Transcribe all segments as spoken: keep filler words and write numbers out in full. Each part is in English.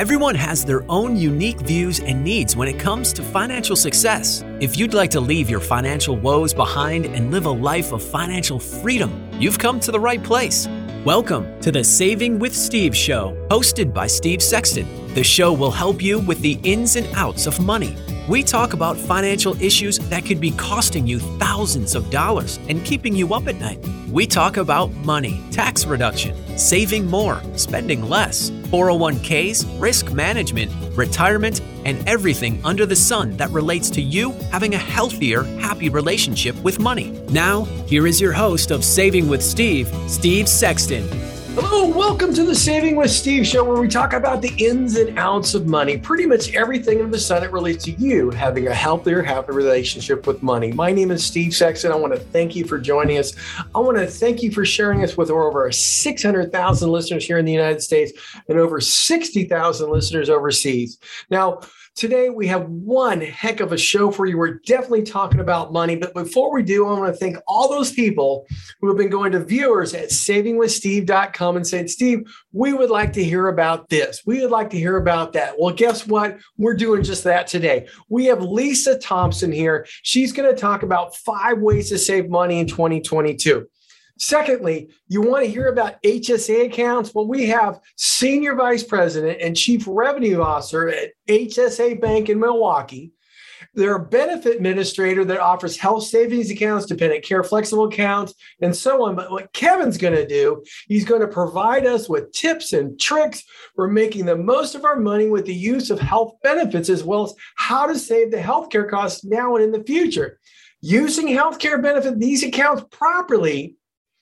Everyone has their own unique views and needs when it comes to financial success. If you'd like to leave your financial woes behind and live a life of financial freedom, you've come to the right place. Welcome to the Saving with Steve show, hosted by Steve Sexton. The show will help you with the ins and outs of money. We talk about financial issues that could be costing you thousands of dollars and keeping you up at night. We talk about money, tax reduction, saving more, spending less, four oh one k's, risk management, retirement, and everything under the sun that relates to you having a healthier, happy relationship with money. Now, here is your host of Saving with Steve, Steve Sexton. Hello, welcome to the Saving with Steve show, where we talk about the ins and outs of money, pretty much everything under the sun that relates to you having a healthier, happy relationship with money. My name is Steve Sexton. I want to thank you for joining us. I want to thank you for sharing us with over six hundred thousand listeners here in the United States and over sixty thousand listeners overseas. Now, today, we have one heck of a show for you. We're definitely talking about money. But before we do, I want to thank all those people who have been going to viewers at saving with steve dot com and saying, Steve, we would like to hear about this. We would like to hear about that. Well, guess what? We're doing just that today. We have Lisa Thompson here. She's going to talk about five ways to save money in twenty twenty-two. Secondly, you want to hear about H S A accounts? Well, we have Senior Vice President and Chief Revenue Officer at H S A Bank in Milwaukee. They're a benefit administrator that offers health savings accounts, dependent care flexible accounts, and so on. But what Kevin's going to do, he's going to provide us with tips and tricks for making the most of our money with the use of health benefits, as well as how to save the healthcare costs now and in the future. Using healthcare benefit, these accounts properly,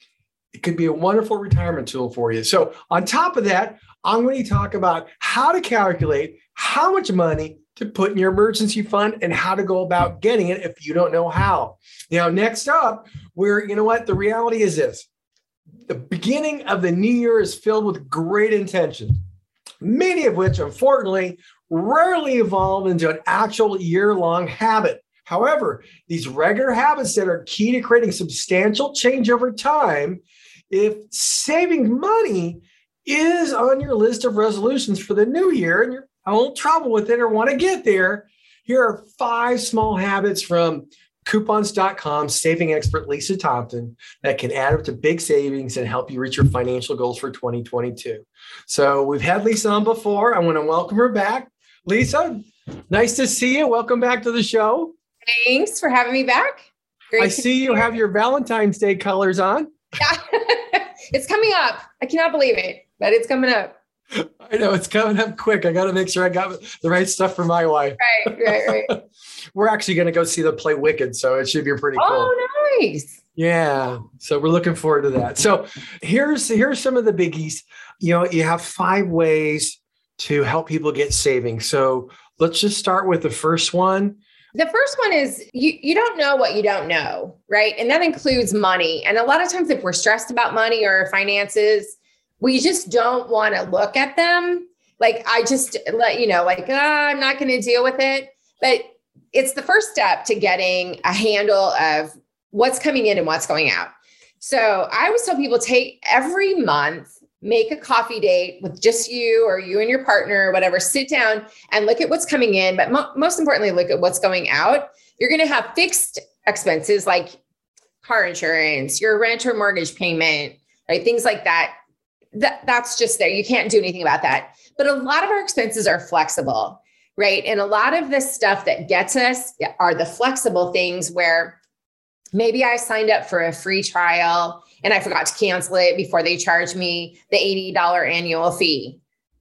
it could be a wonderful retirement tool for you. So on top of that, I'm going to talk about how to calculate how much money to put in your emergency fund and how to go about getting it if you don't know how. Now, next up, we're, you know what, the reality is this. The beginning of the new year is filled with great intentions, many of which, unfortunately, rarely evolve into an actual year-long habit. However, these regular habits that are key to creating substantial change over time, if saving money is on your list of resolutions for the new year and you're having a little trouble with it or want to get there, here are five small habits from coupons dot com saving expert Lisa Thompson that can add up to big savings and help you reach your financial goals for twenty twenty-two. So we've had Lisa on before. I want to welcome her back. Lisa, nice to see you. Welcome back to the show. Thanks for having me back. Great I see you have your Valentine's Day colors on. Yeah, it's coming up. I cannot believe it, but it's coming up. I know it's coming up quick. I got to make sure I got the right stuff for my wife. Right, right, right. We're actually going to go see them play Wicked, so it should be pretty cool. Oh, nice. Yeah. So we're looking forward to that. So here's, here's some of the biggies. You know, you have five ways to help people get savings. So let's just start with the first one. The first one is you, you don't know what you don't know, right? And that includes money. And a lot of times if we're stressed about money or finances, we just don't want to look at them. Like I just let you know, like, oh, I'm not going to deal with it. But it's the first step to getting a handle of what's coming in and what's going out. So I always tell people, take every month, make a coffee date with just you or you and your partner or whatever, sit down and look at what's coming in. But mo- most importantly, look at what's going out. You're going to have fixed expenses like car insurance, your rent or mortgage payment, right? Things like that. That that's just there. You can't do anything about that. But a lot of our expenses are flexible, right? And a lot of the stuff that gets us are the flexible things where maybe I signed up for a free trial and I forgot to cancel it before they charged me the eighty dollars annual fee.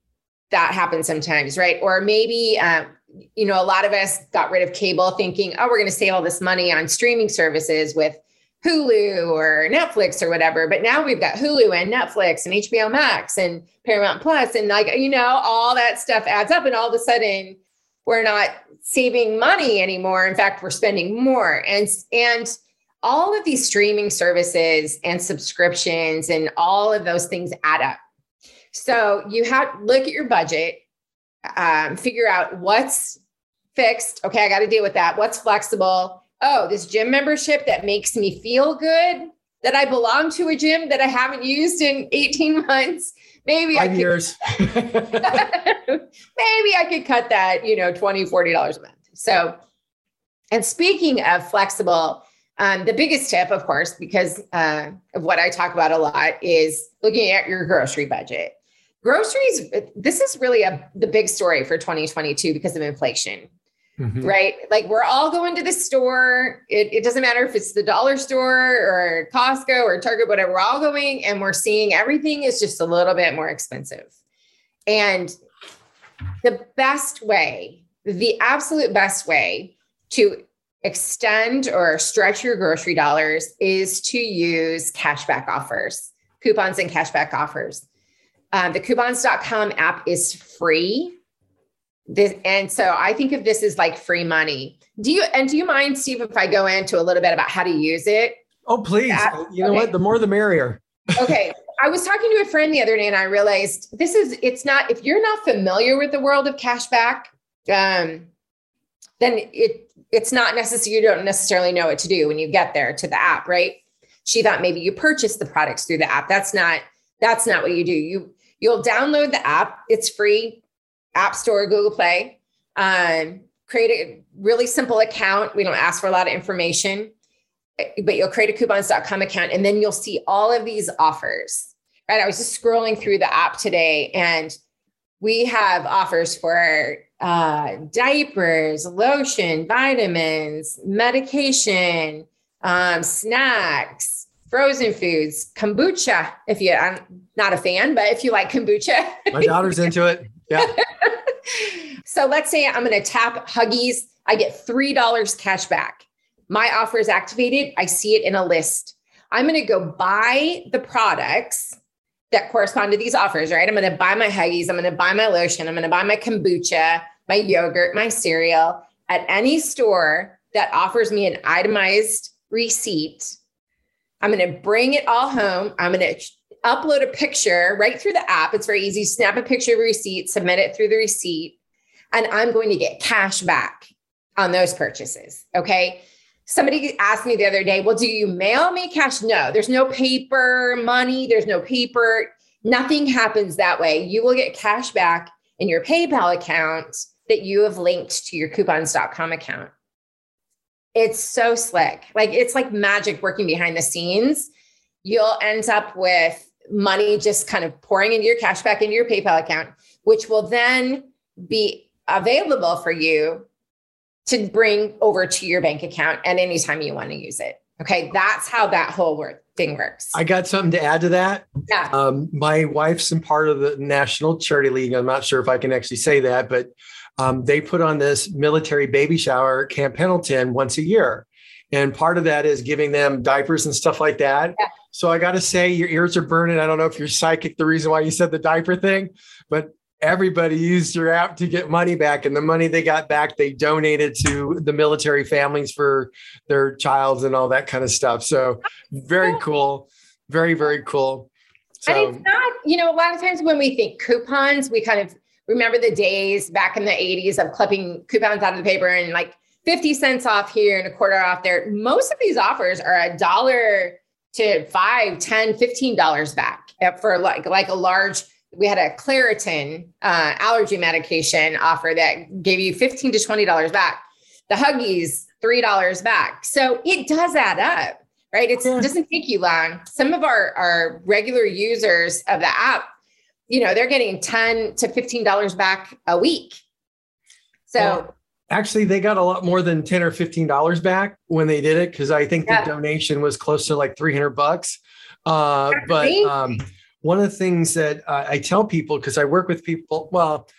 That happens sometimes, right? Or maybe, um, you know, a lot of us got rid of cable thinking, oh, we're going to save all this money on streaming services with Hulu or Netflix or whatever. But now we've got Hulu and Netflix and H B O Max and Paramount Plus and like, you know, all that stuff adds up. And all of a sudden we're not saving money anymore. In fact, we're spending more. And, and all of these streaming services and subscriptions and all of those things add up. So you have to look at your budget, um, figure out what's fixed. Okay, I got to deal with that. What's flexible? Oh, this gym membership that makes me feel good, that I belong to a gym that I haven't used in eighteen months. maybe Five I could, years. maybe I could cut that, you know, twenty dollars, forty dollars a month. So, and speaking of flexible, um, the biggest tip, of course, because uh, of what I talk about a lot, is looking at your grocery budget. Groceries, this is really a, the big story for twenty twenty-two because of inflation, mm-hmm. right? Like we're all going to the store. It, it doesn't matter if it's the dollar store or Costco or Target, whatever, we're all going and we're seeing everything is just a little bit more expensive. And the best way, the absolute best way to extend or stretch your grocery dollars is to use cashback offers, coupons and cashback offers. Um, the coupons dot com app is free. This, and so I think of this as like free money. Do you, and do you mind, Steve, if I go into a little bit about how to use it? Oh, please. You know okay. what? The more, the merrier. Okay. I was talking to a friend the other day and I realized this is, it's not, if you're not familiar with the world of cashback, um, then it, it's not necessary. You don't necessarily know what to do when you get there to the app, right? She thought maybe you purchase the products through the app. That's not, that's not what you do. You, You'll download the app. It's free. App Store, Google Play. Um, create a really simple account. We don't ask for a lot of information, but you'll create a coupons dot com account and then you'll see all of these offers, right? I was just scrolling through the app today and we have offers for uh, diapers, lotion, vitamins, medication, um, snacks, frozen foods, kombucha. If you, I'm not a fan, but if you like kombucha. My daughter's into it. Yeah. So let's say I'm going to tap Huggies. I get three dollars cash back. My offer is activated. I see it in a list. I'm going to go buy the products that correspond to these offers, right? I'm going to buy my Huggies. I'm going to buy my lotion. I'm going to buy my kombucha, my yogurt, my cereal at any store that offers me an itemized receipt. I'm going to bring it all home. I'm going to upload a picture right through the app. It's very easy. Snap a picture of a receipt, submit it through the receipt, and I'm going to get cash back on those purchases. Okay. Somebody asked me the other day, well, do you mail me cash? No, there's no paper money. There's no paper. Nothing happens that way. You will get cash back in your PayPal account that you have linked to your coupons dot com account. It's so slick. Like it's like magic working behind the scenes. You'll end up with money just kind of pouring into your cash back into your PayPal account, which will then be available for you to bring over to your bank account at any time you want to use it. Okay. That's how that whole work thing works. I got something to add to that. Yeah. Um, my wife's in part of the National Charity League. I'm not sure if I can actually say that, but um, they put on this military baby shower at Camp Pendleton once a year. And part of that is giving them diapers and stuff like that. Yeah. So I got to say, your ears are burning. I don't know if you're psychic, the reason why you said the diaper thing, but everybody used your app to get money back. And the money they got back, they donated to the military families for their childs and all that kind of stuff. So very cool. Very, very cool. So, and it's not, you know, a lot of times when we think coupons, we kind of remember the days back in the eighties of clipping coupons out of the paper and like fifty cents off here and a quarter off there. Most of these offers are a dollar to five, ten, fifteen dollars back for like, like a large. We had a Claritin uh, allergy medication offer that gave you fifteen to twenty dollars back. The Huggies, three dollars back. So it does add up, right? It's, it doesn't take you long. Some of our, our regular users of the app, you know, they're getting ten to fifteen dollars back a week. So well, actually they got a lot more than ten or fifteen dollars back when they did it. Cause I think yeah. the donation was close to like three hundred bucks. Uh, but, um, one of the things that uh, I tell people, because I work with people, well,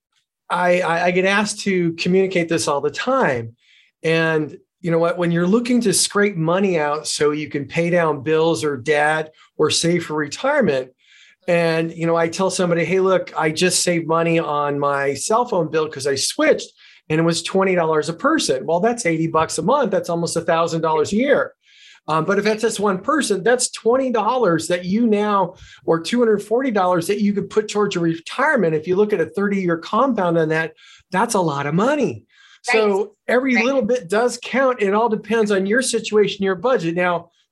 I, I, I get asked to communicate this all the time. And you know what, when you're looking to scrape money out so you can pay down bills or debt or save for retirement, and, you know, I tell somebody, hey, look, I just saved money on my cell phone bill because I switched and it was twenty dollars a person. Well, that's eighty bucks a month. That's almost a thousand dollars a year. Um, but if that's just one person, that's twenty dollars that you now, or two hundred forty dollars that you could put towards your retirement. If you look at a thirty year compound on that, that's a lot of money. Right. So every right. little bit does count. It all depends on your situation, your budget. Now,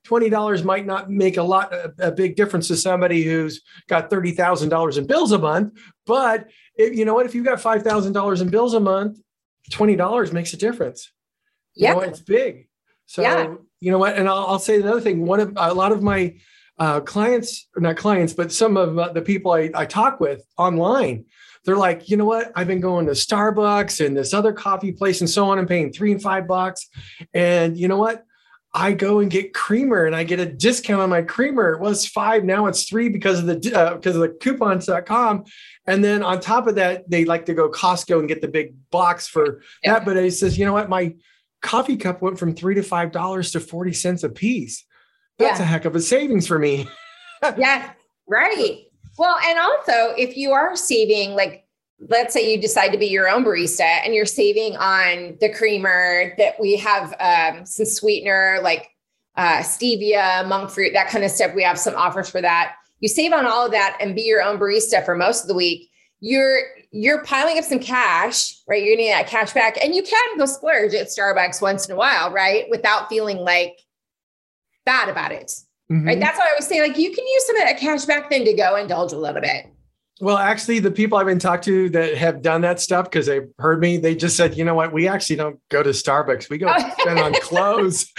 twenty dollars might not make a lot, a, a big difference to somebody who's got thirty thousand dollars in bills a month. But if, you know what, if you've got five thousand dollars in bills a month, twenty dollars makes a difference. You yeah. know, it's big. So, yeah. you know what, and I'll, I'll say another thing. One of a lot of my uh, clients, not clients, but some of uh, the people I, I talk with online, they're like, you know what? I've been going to Starbucks and this other coffee place and so on and paying three and five bucks. And you know what? I go and get creamer and I get a discount on my creamer. It was five. Now it's three because of the, uh, because of the coupons dot com. And then on top of that, they like to go Costco and get the big box for yeah. that. But he says, you know what? My coffee cup went from three to five dollars to forty cents a piece. That's yeah. a heck of a savings for me. Yeah. Right. Well, and also if you are saving, like, let's say you decide to be your own barista and you're saving on the creamer that we have, um, some sweetener, like, uh, stevia, monk fruit, that kind of stuff. We have some offers for that. You save on all of that and be your own barista for most of the week. You're, you're piling up some cash, right? You're getting that cash back and you can go splurge at Starbucks once in a while, right? Without feeling like bad about it. Mm-hmm. Right. That's what I was saying. Like you can use some of that cash back then to go indulge a little bit. Well, actually, the people I've been talking to that have done that stuff, because they've heard me, they just said, you know what, we actually don't go to Starbucks. We go spend on clothes.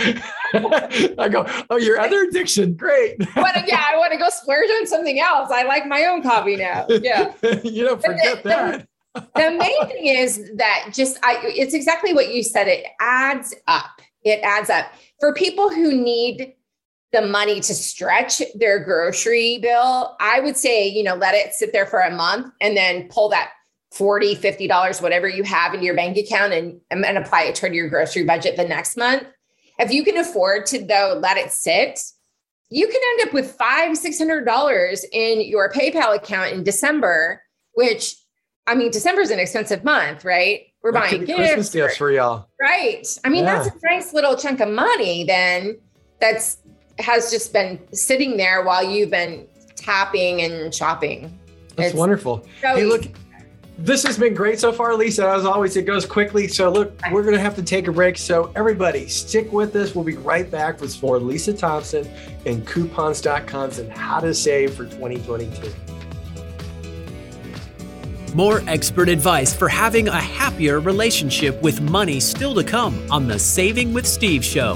I go, oh, your other addiction. Great. But yeah, I want to go splurge on something else. I like my own coffee now. Yeah. You know, forget the, that. The, the main thing is that just, I, it's exactly what you said. It adds up. It adds up for people who need the money to stretch their grocery bill. I would say, you know, let it sit there for a month and then pull that forty dollars, fifty dollars, whatever you have in your bank account and, and apply it toward your grocery budget the next month. If you can afford to, though, let it sit, you can end up with five hundred dollars, six hundred dollars in your PayPal account in December, which, I mean, December is an expensive month, right? We're That buying could be gifts. Christmas gifts for y'all. Right. I mean, Yeah. that's a nice little chunk of money then that's has just been sitting there while you've been tapping and shopping. That's It's wonderful. so Hey, look, easy. this has been great so far, Lisa. As always, it goes quickly. So look, we're going to have to take a break. So everybody stick with us. We'll be right back with more Lisa Thompson and coupons dot com and how to save for twenty twenty-two. More expert advice for having a happier relationship with money still to come on the Saving with Steve show.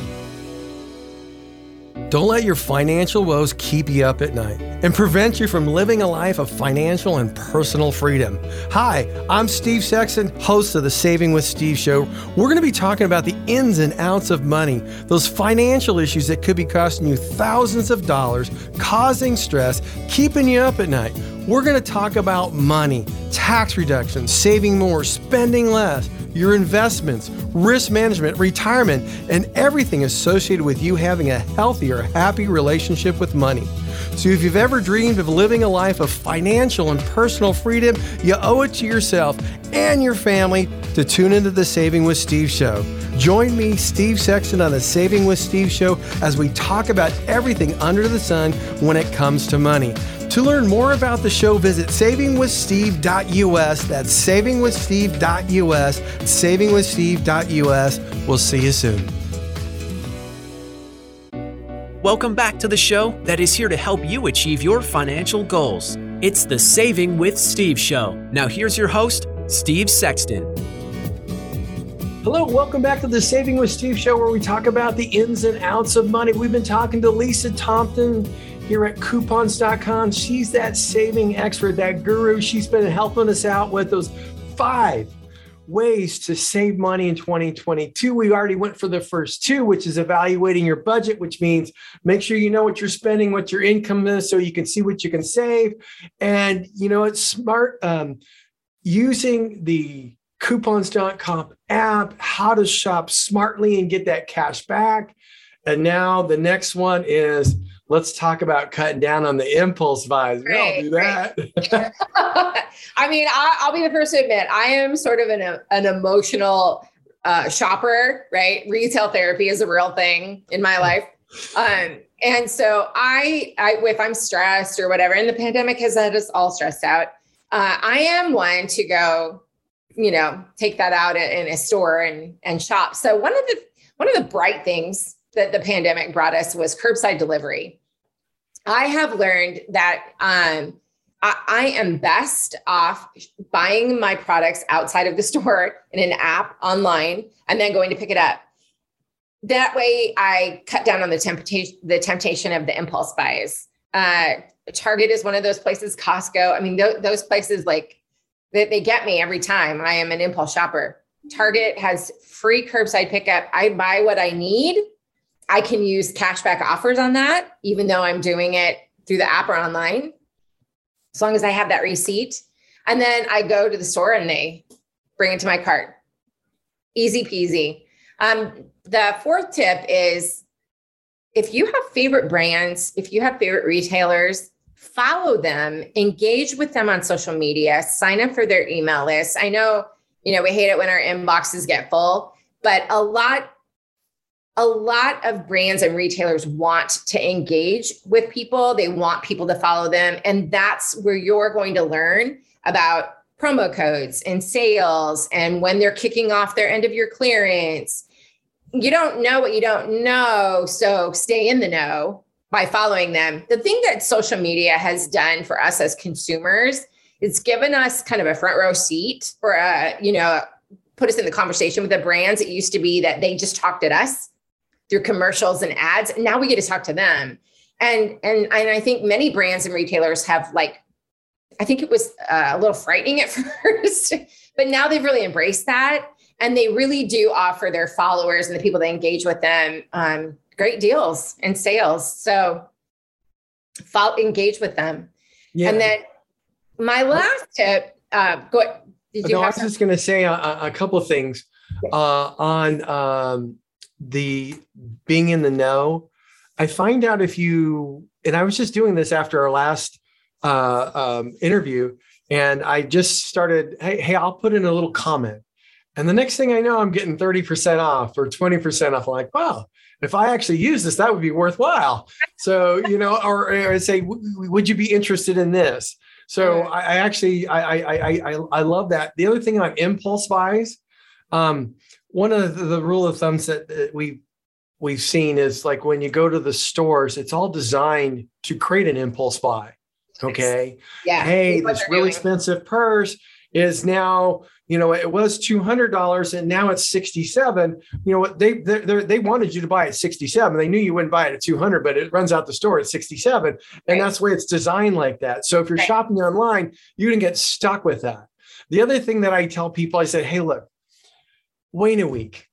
Don't let your financial woes keep you up at night and prevent you from living a life of financial and personal freedom. Hi, I'm Steve Sexton, host of the Saving with Steve show. We're going to be talking about the ins and outs of money, those financial issues that could be costing you thousands of dollars, causing stress, keeping you up at night. We're going to talk about money, tax reduction, saving more, spending less, your investments, risk management, retirement, and everything associated with you having a healthier, happy relationship with money. So if you've ever dreamed of living a life of financial and personal freedom, you owe it to yourself and your family to tune into the Saving with Steve show. Join me, Steve Sexton, on the Saving with Steve show as we talk about everything under the sun when it comes to money. To learn more about the show, visit saving with steve dot u s. That's saving with steve dot u s, saving with steve dot u s. We'll see you soon. Welcome back to the show that is here to help you achieve your financial goals. It's the Saving with Steve show. Now here's your host, Steve Sexton. Hello, welcome back to the Saving with Steve show, where we talk about the ins and outs of money. We've been talking to Lisa Thompson here at coupons dot com. She's that saving expert, that guru. She's been helping us out with those five ways to save money in twenty twenty-two. We already went for the first two, which is evaluating your budget, which means make sure you know what you're spending, what your income is, so you can see what you can save. And, you know, it's smart um, using the coupons dot com app, how to shop smartly and get that cash back. And now the next one is, let's talk about cutting down on the impulse buys. We all do that. Right. I mean, I, I'll be the first to admit, I am sort of an, an emotional uh, shopper, right? Retail therapy is a real thing in my life. Um, and so I, I, if I'm stressed or whatever, and the pandemic has had us all stressed out, uh, I am one to go, you know, take that out in a store and, and shop. So one of the, one of the bright things that the pandemic brought us was curbside delivery. I have learned that um, I, I am best off buying my products outside of the store in an app online and then going to pick it up. That way I cut down on the temptation, the temptation of the impulse buys. Uh, Target is one of those places, Costco. I mean, th- those places, like they, they get me every time. I am an impulse shopper. Target has free curbside pickup. I buy what I need. I can use cashback offers on that, even though I'm doing it through the app or online, as long as I have that receipt. And then I go to the store and they bring it to my cart. Easy peasy. Um, the fourth tip is if you have favorite brands, if you have favorite retailers, follow them, engage with them on social media, sign up for their email list. I know, you know, we hate it when our inboxes get full, but a lot A lot of brands and retailers want to engage with people. They want people to follow them. And that's where you're going to learn about promo codes and sales and when they're kicking off their end of year clearance. You don't know what you don't know. So stay in the know by following them. The thing that social media has done for us as consumers is given us kind of a front row seat or, a, you know, put us in the conversation with the brands. It used to be that they just talked at us through commercials and ads. And now we get to talk to them. And, and, and I think many brands and retailers have like, I think it was uh, a little frightening at first, but now they've really embraced that. And they really do offer their followers and the people that engage with them um, great deals and sales. So follow, engage with them. Yeah. And then my last tip, uh, go, did you no, have I was just going to say a, a couple of things uh, on um, the being in the know. I find out if you, and I was just doing this after our last uh, um, interview, and I just started, hey, hey, I'll put in a little comment. And the next thing I know, I'm getting thirty percent off or twenty percent off. I'm like, wow, if I actually use this, that would be worthwhile. So, you know, or, or I'd say, would you be interested in this? So I, I actually, I, I, I, I love that. The other thing on impulse buys, um, one of the, the rule of thumbs that, that we we've seen is like when you go to the stores, it's all designed to create an impulse buy. Okay. Yeah. Hey, this really doing. expensive purse is now, you know, it was two hundred dollars and now it's sixty-seven. You know what? They they they wanted you to buy it at sixty-seven. They knew you wouldn't buy it at two hundred, but it runs out the store at sixty-seven. And right. that's why it's designed like that. So if you're right. shopping online, you can get stuck with that. The other thing that I tell people, I said, hey, look, wait a week.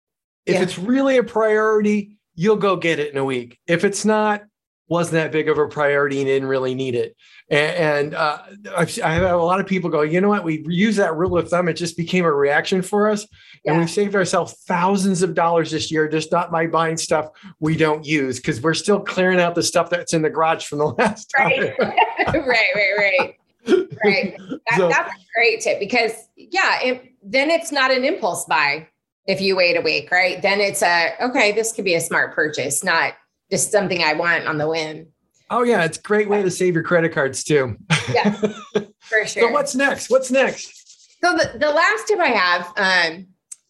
If yeah. it's really a priority, you'll go get it in a week. If it's not, wasn't that big of a priority and didn't really need it. And, and uh, I've, I have a lot of people go, you know what? We use that rule of thumb. It just became a reaction for us. Yeah. And we've saved ourselves thousands of dollars this year, just not by buying stuff we don't use, because we're still clearing out the stuff that's in the garage from the last time. Right, right, right, right. Right. That, so, that's a great tip because, yeah, it, then it's not an impulse buy if you wait a week, right? Then it's a, okay, this could be a smart purchase, not just something I want on the whim. Oh, yeah. It's a great way to save your credit cards, too. Yeah, for sure. So what's next? What's next? So the, the last tip I have, um,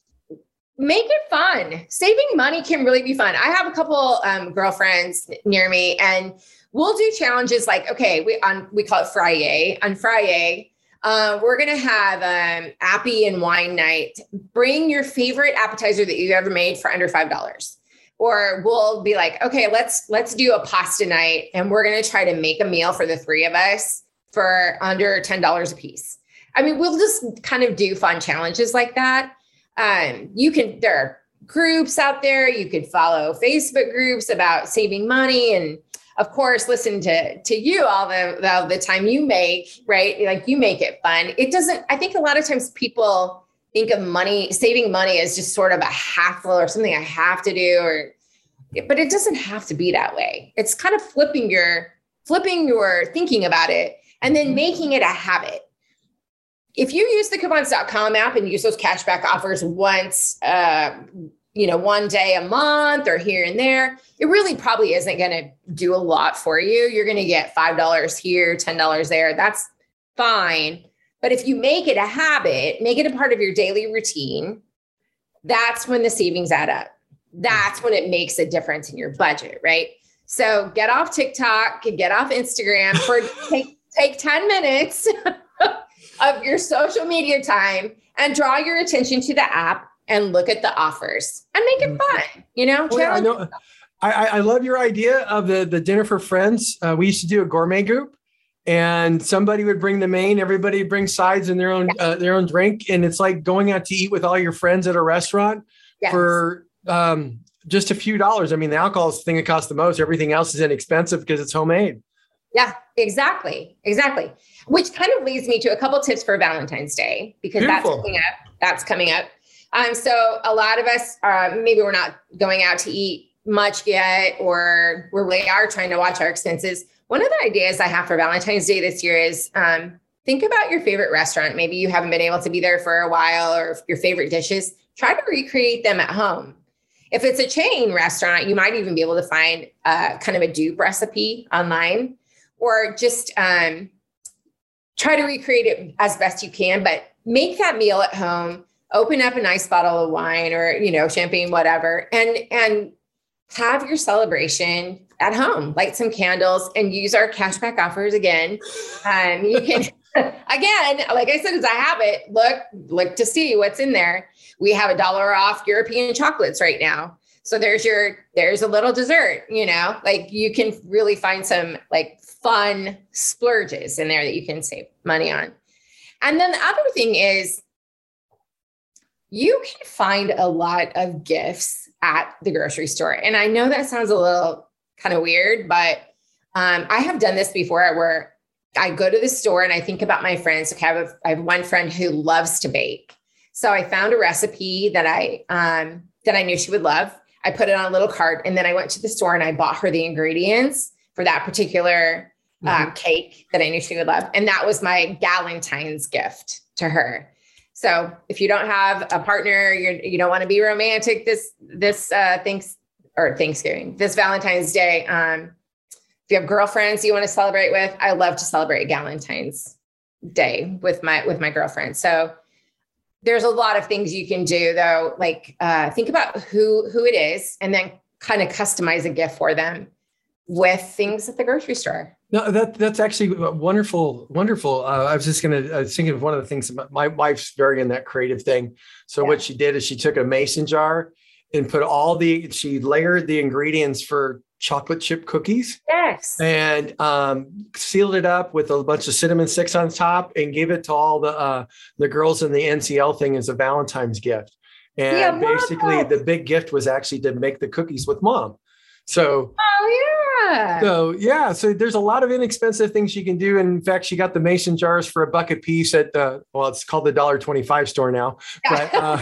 make it fun. Saving money can really be fun. I have a couple um, girlfriends near me, and we'll do challenges like, okay, we on we call it Friday. On Friday, uh, we're going to have um, appy and wine night. Bring your favorite appetizer that you ever made for under five dollars. Or we'll be like, okay, let's let's do a pasta night, and we're going to try to make a meal for the three of us for under ten dollars a piece. I mean, we'll just kind of do fun challenges like that. Um, you can, there are groups out there. You could follow Facebook groups about saving money, and of course, listen to, to you all the, all the time you make, right? Like you make it fun. It doesn't, I think a lot of times people think of money, saving money as just sort of a hassle or something I have to do, or, but it doesn't have to be that way. It's kind of flipping your, flipping your thinking about it and then making it a habit. If you use the coupons dot com app and use those cashback offers once, uh, you know, one day a month or here and there, it really probably isn't going to do a lot for you. You're going to get five dollars here, ten dollars there. That's fine. But if you make it a habit, make it a part of your daily routine, that's when the savings add up. that's when it makes a difference in your budget, right? So get off TikTok, get off Instagram for take, take ten minutes of your social media time and draw your attention to the app and look at the offers and make it fun, you know? Oh, yeah, I know. I, I love your idea of the, the dinner for friends. Uh, we used to do a gourmet group and somebody would bring the main, everybody would bring sides and their own, yes. uh, their own drink. And it's like going out to eat with all your friends at a restaurant yes. for, um, just a few dollars. I mean, the alcohol is the thing that costs the most. Everything else is inexpensive because it's homemade. Yeah, exactly. Exactly. Which kind of leads me to a couple tips for Valentine's Day, because Beautiful. that's coming up. That's coming up. Um, so a lot of us, uh, maybe we're not going out to eat much yet, or we really are trying to watch our expenses. One of the ideas I have for Valentine's Day this year is um, think about your favorite restaurant. Maybe you haven't been able to be there for a while, or your favorite dishes. Try to recreate them at home. If it's a chain restaurant, you might even be able to find uh, kind of a dupe recipe online, or just um, try to recreate it as best you can, but make that meal at home, open up a nice bottle of wine or, you know, champagne, whatever, and, and have your celebration at home, light some candles and use our cashback offers again. Um, you can, again, like I said, as a habit, look, look to see what's in there. We have a dollar off European chocolates right now. So there's your, there's a little dessert, you know, like you can really find some like fun splurges in there that you can save money on. And then the other thing is you can find a lot of gifts at the grocery store. And I know that sounds a little kind of weird, but um, I have done this before where I go to the store and I think about my friends. Okay, I have, a, I have one friend who loves to bake. So I found a recipe that I, um, that I knew she would love. I put it on a little cart, and then I went to the store and I bought her the ingredients for that particular uh, mm-hmm. cake that I knew she would love. And that was my Galentine's gift to her. So if you don't have a partner, you're, you don't want to be romantic this, this uh, thanks or Thanksgiving, this Valentine's Day. Um, if you have girlfriends you want to celebrate with, I love to celebrate Galentine's Day with my, with my girlfriend. So there's a lot of things you can do though. Like uh, think about who, who it is, and then kind of customize a gift for them with things at the grocery store. No, that that's actually wonderful, wonderful. Uh, I was just going to, I was thinking of one of the things, my wife's very in that creative thing. So yeah. What she did is she took a mason jar and put all the, she layered the ingredients for chocolate chip cookies. Yes. And um, sealed it up with a bunch of cinnamon sticks on top and gave it to all the uh, the girls in the N C L thing as a Valentine's gift. And yeah, basically the big gift was actually to make the cookies with mom. So, oh yeah. So yeah, so there's a lot of inexpensive things you can do. And in fact, she got the mason jars for a buck a piece at the, well, it's called the one dollar twenty-five store now. But, uh,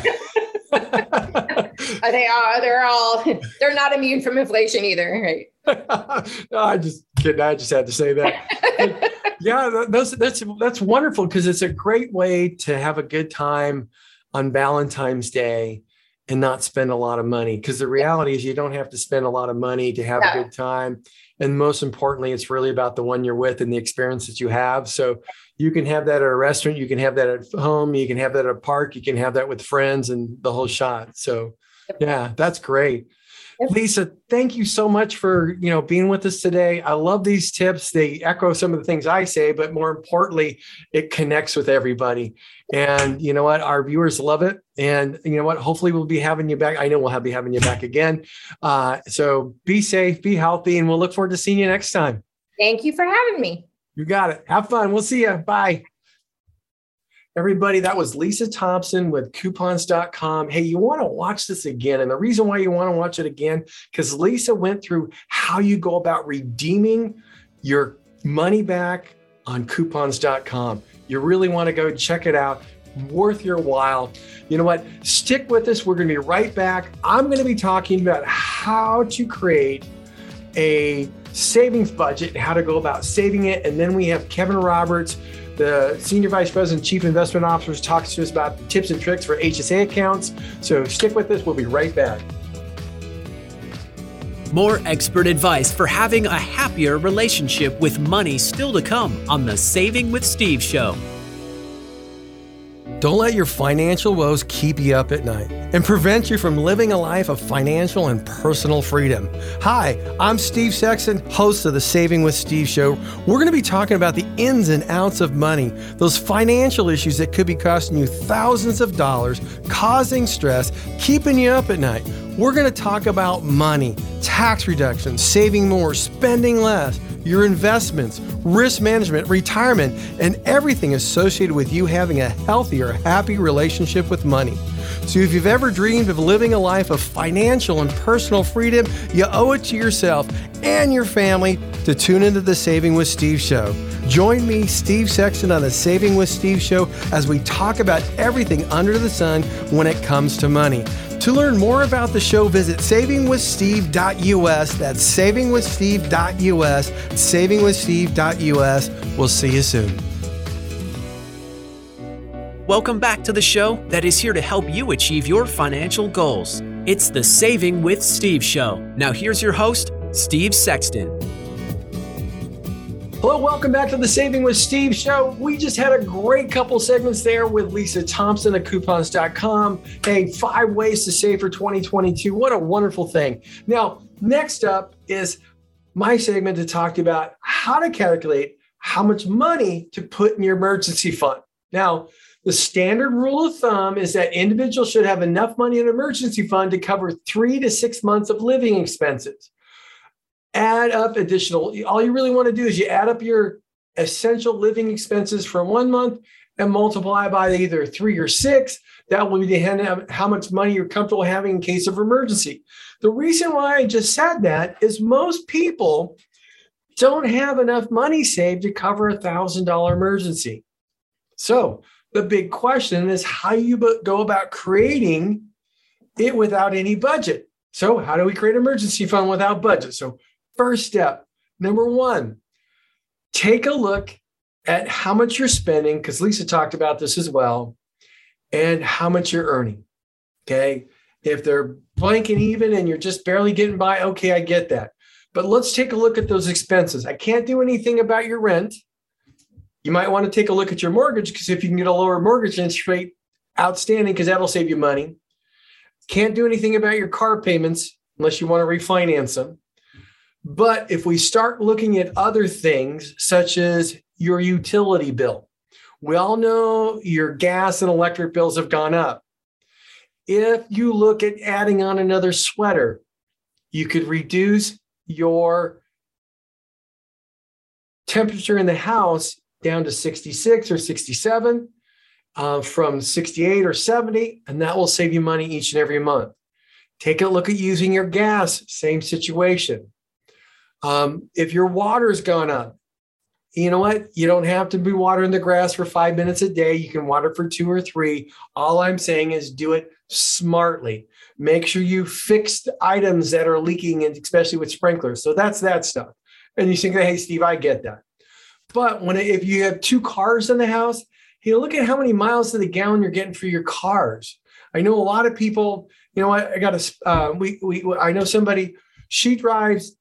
they are, they're all, they're not immune from inflation either, right? No, I just kidding. I just had to say that. But yeah, that's, that's, that's wonderful, because it's a great way to have a good time on Valentine's Day and not spend a lot of money. Because the reality is you don't have to spend a lot of money to have no. a good time. And most importantly, it's really about the one you're with and the experience that you have. So you can have that at a restaurant, you can have that at home, you can have that at a park, you can have that with friends and the whole shot. So yeah, that's great. Yep. Lisa, thank you so much for, you know, being with us today. I love these tips. They echo some of the things I say, but more importantly, it connects with everybody. And you know what? Our viewers love it. And you know what? Hopefully we'll be having you back. I know we'll have be having you back again. Uh, so be safe, be healthy, and we'll look forward to seeing you next time. Thank you for having me. You got it. Have fun. We'll see you. Bye. Everybody, that was Lisa Thompson with coupons dot com. Hey, you want to watch this again. And the reason why you want to watch it again, because Lisa went through how you go about redeeming your money back on coupons dot com. You really want to go check it out. Worth your while. You know what? Stick with us. We're going to be right back. I'm going to be talking about how to create a savings budget, how to go about saving it. And then we have Kevin Roberts, the Senior Vice President, Chief Investment Officer, talks to us about the tips and tricks for H S A accounts. So stick with us. We'll be right back. More expert advice for having a happier relationship with money still to come on the Saving with Steve Show. Don't let your financial woes keep you up at night and prevent you from living a life of financial and personal freedom. Hi, I'm Steve Sexton, host of the Saving with Steve show. We're going to be talking about the ins and outs of money, those financial issues that could be costing you thousands of dollars, causing stress, keeping you up at night. We're going to talk about money, tax reduction, saving more, spending less, your investments, risk management, retirement, and everything associated with you having a healthier, happy relationship with money. So if you've ever dreamed of living a life of financial and personal freedom, you owe it to yourself and your family to tune into the Saving with Steve show. Join me, Steve Sexton, on the Saving with Steve show as we talk about everything under the sun when it comes to money. To learn more about the show, visit saving with steve dot u s. That's saving with steve dot u s, saving with steve dot u s. We'll see you soon. Welcome back to the show that is here to help you achieve your financial goals. It's the Saving with Steve show. Now here's your host, Steve Sexton. Hello, welcome back to the Saving with Steve show. We just had a great couple segments there with Lisa Thompson at coupons dot com. Hey, five ways to save for twenty twenty-two. What a wonderful thing. Now, next up is my segment to talk to you about how to calculate how much money to put in your emergency fund. Now, the standard rule of thumb is that individuals should have enough money in an emergency fund to cover three to six months of living expenses. Add up additional, all you really want to do is you add up your essential living expenses for one month and multiply by either three or six. That will depend on how much money you're comfortable having in case of emergency. The reason why I just said that is most people don't have enough money saved to cover a one thousand dollars emergency. So the big question is how you go about creating it without any budget. So how do we create an emergency fund without budget? So first step, number one, take a look at how much you're spending, because Lisa talked about this as well, and how much you're earning, okay? If they're blanking even and you're just barely getting by, okay, I get that. But let's take a look at those expenses. I can't do anything about your rent. You might want to take a look at your mortgage, because if you can get a lower mortgage interest rate, outstanding, because that'll save you money. Can't do anything about your car payments unless you want to refinance them. But if we start looking at other things, such as your utility bill, we all know your gas and electric bills have gone up. If you look at adding on another sweater, you could reduce your temperature in the house down to sixty-six or sixty-seven uh, from sixty-eight or seventy, and that will save you money each and every month. Take a look at using your gas, same situation. Um, if your water's gone up, you know what? You don't have to be watering the grass for five minutes a day. You can water for two or three. All I'm saying is do it smartly. Make sure you fix the items that are leaking, and especially with sprinklers. So that's that stuff. And you think, hey, Steve, I get that. But when if you have two cars in the house, you know, look at how many miles to the gallon you're getting for your cars. I know a lot of people, you know, I, I got a, uh, we, we, I know somebody, she drives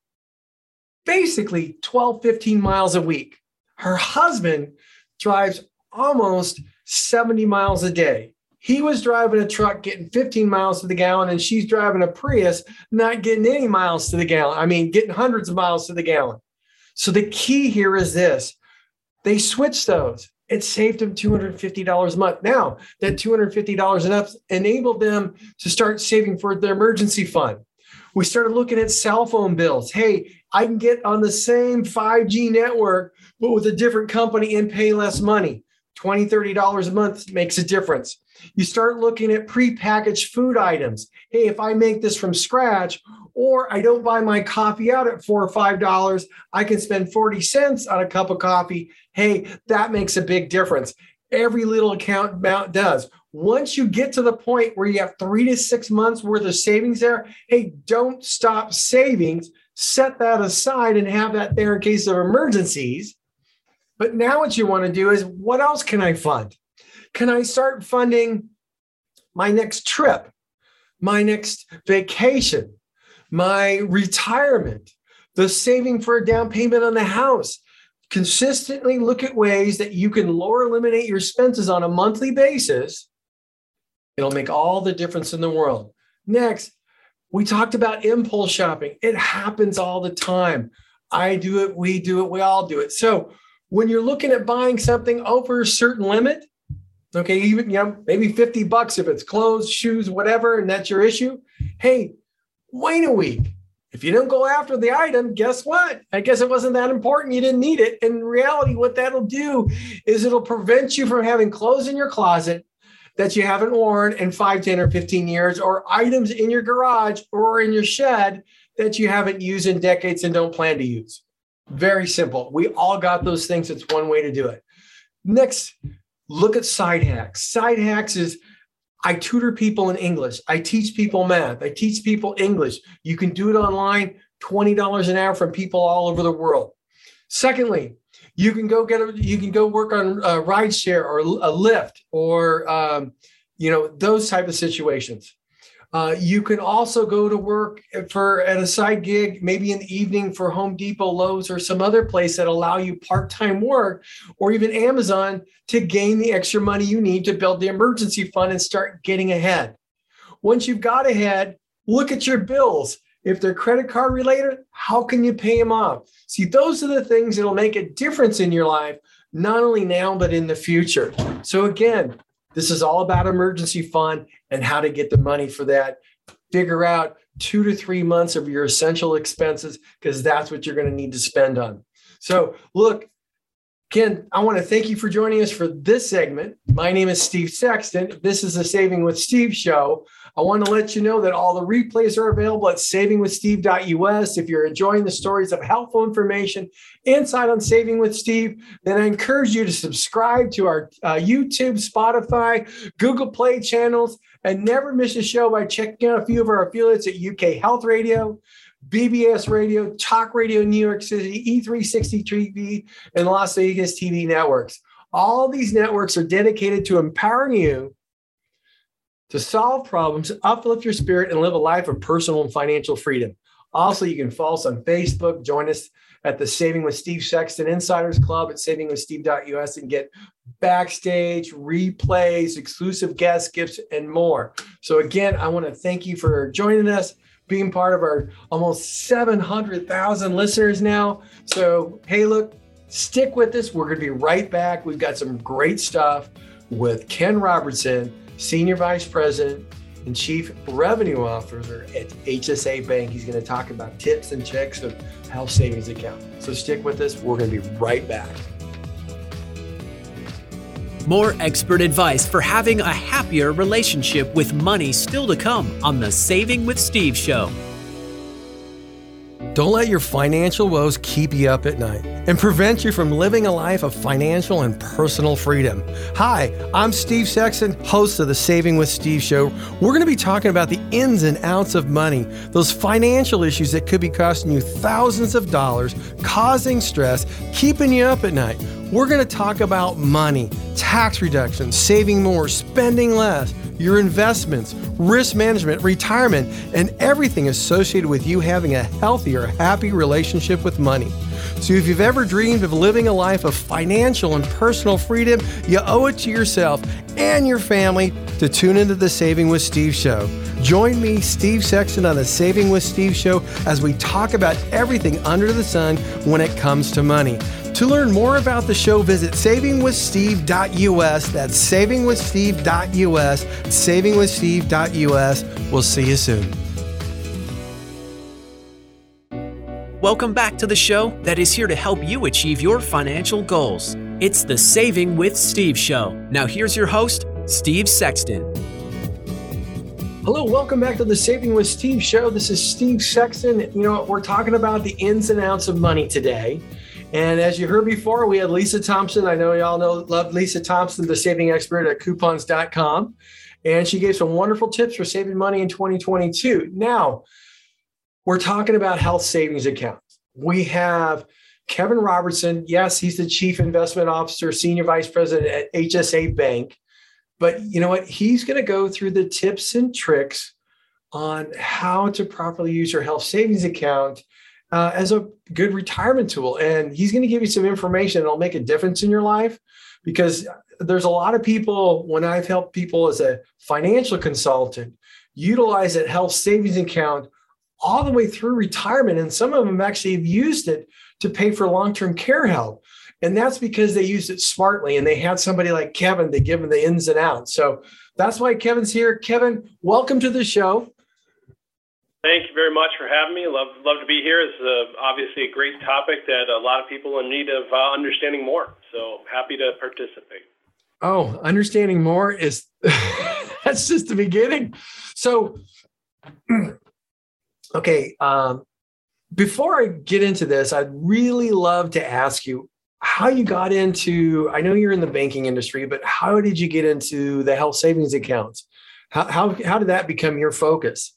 basically twelve, fifteen miles a week. Her husband drives almost seventy miles a day. He was driving a truck getting fifteen miles to the gallon, and she's driving a Prius, not getting any miles to the gallon. I mean, getting hundreds of miles to the gallon. So the key here is this. They switched those. It saved them two hundred fifty dollars a month. Now, that two hundred fifty dollars enough enabled them to start saving for their emergency fund. We started looking at cell phone bills. Hey, I can get on the same five G network, but with a different company and pay less money. twenty dollars, thirty dollars a month makes a difference. You start looking at prepackaged food items. Hey, if I make this from scratch, or I don't buy my coffee out at four or five dollars, I can spend forty cents on a cup of coffee. Hey, that makes a big difference. Every little account amount does. Once you get to the point where you have three to six months worth of savings there, hey, don't stop savings. Set that aside and have that there in case of emergencies. But now what you want to do is, what else can I fund? Can I start funding my next trip, my next vacation, my retirement, the saving for a down payment on the house, consistently look at ways that you can lower, eliminate your expenses on a monthly basis, it'll make all the difference in the world. Next, we talked about impulse shopping. It happens all the time. I do it, we do it, we all do it. So when you're looking at buying something over a certain limit, okay, even, you know, maybe fifty bucks if it's clothes, shoes, whatever, and that's your issue. Hey, wait a week. If you don't go after the item, guess what? I guess it wasn't that important. You didn't need it. In reality, what that'll do is it'll prevent you from having clothes in your closet that you haven't worn in five, ten, or fifteen years, or items in your garage or in your shed that you haven't used in decades and don't plan to use. Very simple. We all got those things. It's one way to do it. Next, look at side hacks. Side hacks is I tutor people in English. I teach people math. I teach people English. You can do it online, twenty dollars an hour from people all over the world. Secondly, you can go get a, you can go work on a rideshare or a Lyft or, um, you know, those type of situations. Uh, you can also go to work for at a side gig, maybe in the evening for Home Depot, Lowe's, or some other place that allow you part-time work, or even Amazon to gain the extra money you need to build the emergency fund and start getting ahead. Once you've got ahead, look at your bills. If they're credit card related, how can you pay them off? See, those are the things that'll make a difference in your life, not only now, but in the future. So again, this is all about emergency fund and how to get the money for that. Figure out two to three months of your essential expenses, because that's what you're going to need to spend on. So look, Ken, I want to thank you for joining us for this segment. My name is Steve Sexton. This is the Saving with Steve show. I want to let you know that all the replays are available at saving with steve dot u s. If you're enjoying the stories of helpful information, insight on Saving with Steve, then I encourage you to subscribe to our uh, YouTube, Spotify, Google Play channels, and never miss a show by checking out a few of our affiliates at U K Health Radio, B B S Radio, Talk Radio New York City, E three sixty T V, and Las Vegas T V networks. All these networks are dedicated to empowering you to solve problems, uplift your spirit, and live a life of personal and financial freedom. Also, you can follow us on Facebook. Join us at the Saving with Steve Sexton Insiders Club at saving with steve dot u s and get backstage, replays, exclusive guest gifts, and more. So again, I want to thank you for joining us, being part of our almost seven hundred thousand listeners now. So, hey, look, stick with us. We're going to be right back. We've got some great stuff with Ken Robertson, Senior Vice President and Chief Revenue Officer at H S A Bank. He's going to talk about tips and tricks of health savings account. So stick with us. We're going to be right back. More expert advice for having a happier relationship with money still to come on the Saving with Steve show. Don't let your financial woes keep you up at night and prevent you from living a life of financial and personal freedom. Hi, I'm Steve Sexton, host of the Saving with Steve show. We're going to be talking about the ins and outs of money, those financial issues that could be costing you thousands of dollars, causing stress, keeping you up at night. We're going to talk about money, tax reduction, saving more, spending less, your investments, risk management, retirement, and everything associated with you having a healthier, happy relationship with money. So if you've ever dreamed of living a life of financial and personal freedom, you owe it to yourself and your family to tune into the Saving with Steve show. Join me, Steve Sexton, on the Saving with Steve show as we talk about everything under the sun when it comes to money. To learn more about the show, visit saving with steve dot u s. That's saving with steve dot u s, saving with steve dot u s. We'll see you soon. Welcome back to the show that is here to help you achieve your financial goals. It's the Saving with Steve show. Now here's your host, Steve Sexton. Hello, welcome back to the Saving with Steve show. This is Steve Sexton. You know, we're talking about the ins and outs of money today. And as you heard before, we had Lisa Thompson. I know y'all know, love Lisa Thompson, the saving expert at coupons dot com. And she gave some wonderful tips for saving money in twenty twenty-two. Now, we're talking about health savings accounts. We have Kevin Robertson. Yes, he's the Chief Investment Officer, Senior Vice President at H S A Bank. But you know what? He's going to go through the tips and tricks on how to properly use your health savings account uh, as a good retirement tool. And he's going to give you some information that'll make a difference in your life, because there's a lot of people, when I've helped people as a financial consultant, utilize that health savings account all the way through retirement. And some of them actually have used it to pay for long-term care help. And that's because they used it smartly and they had somebody like Kevin to give them the ins and outs. So that's why Kevin's here. Kevin, welcome to the show. Thank you very much for having me. Love love to be here. It's uh, obviously a great topic that a lot of people are in need of uh, understanding more. So happy to participate. Oh, understanding more is, that's just the beginning. So, okay, um, before I get into this, I'd really love to ask you how you got into, I know you're in the banking industry, but how did you get into the health savings accounts? How, how, how did that become your focus?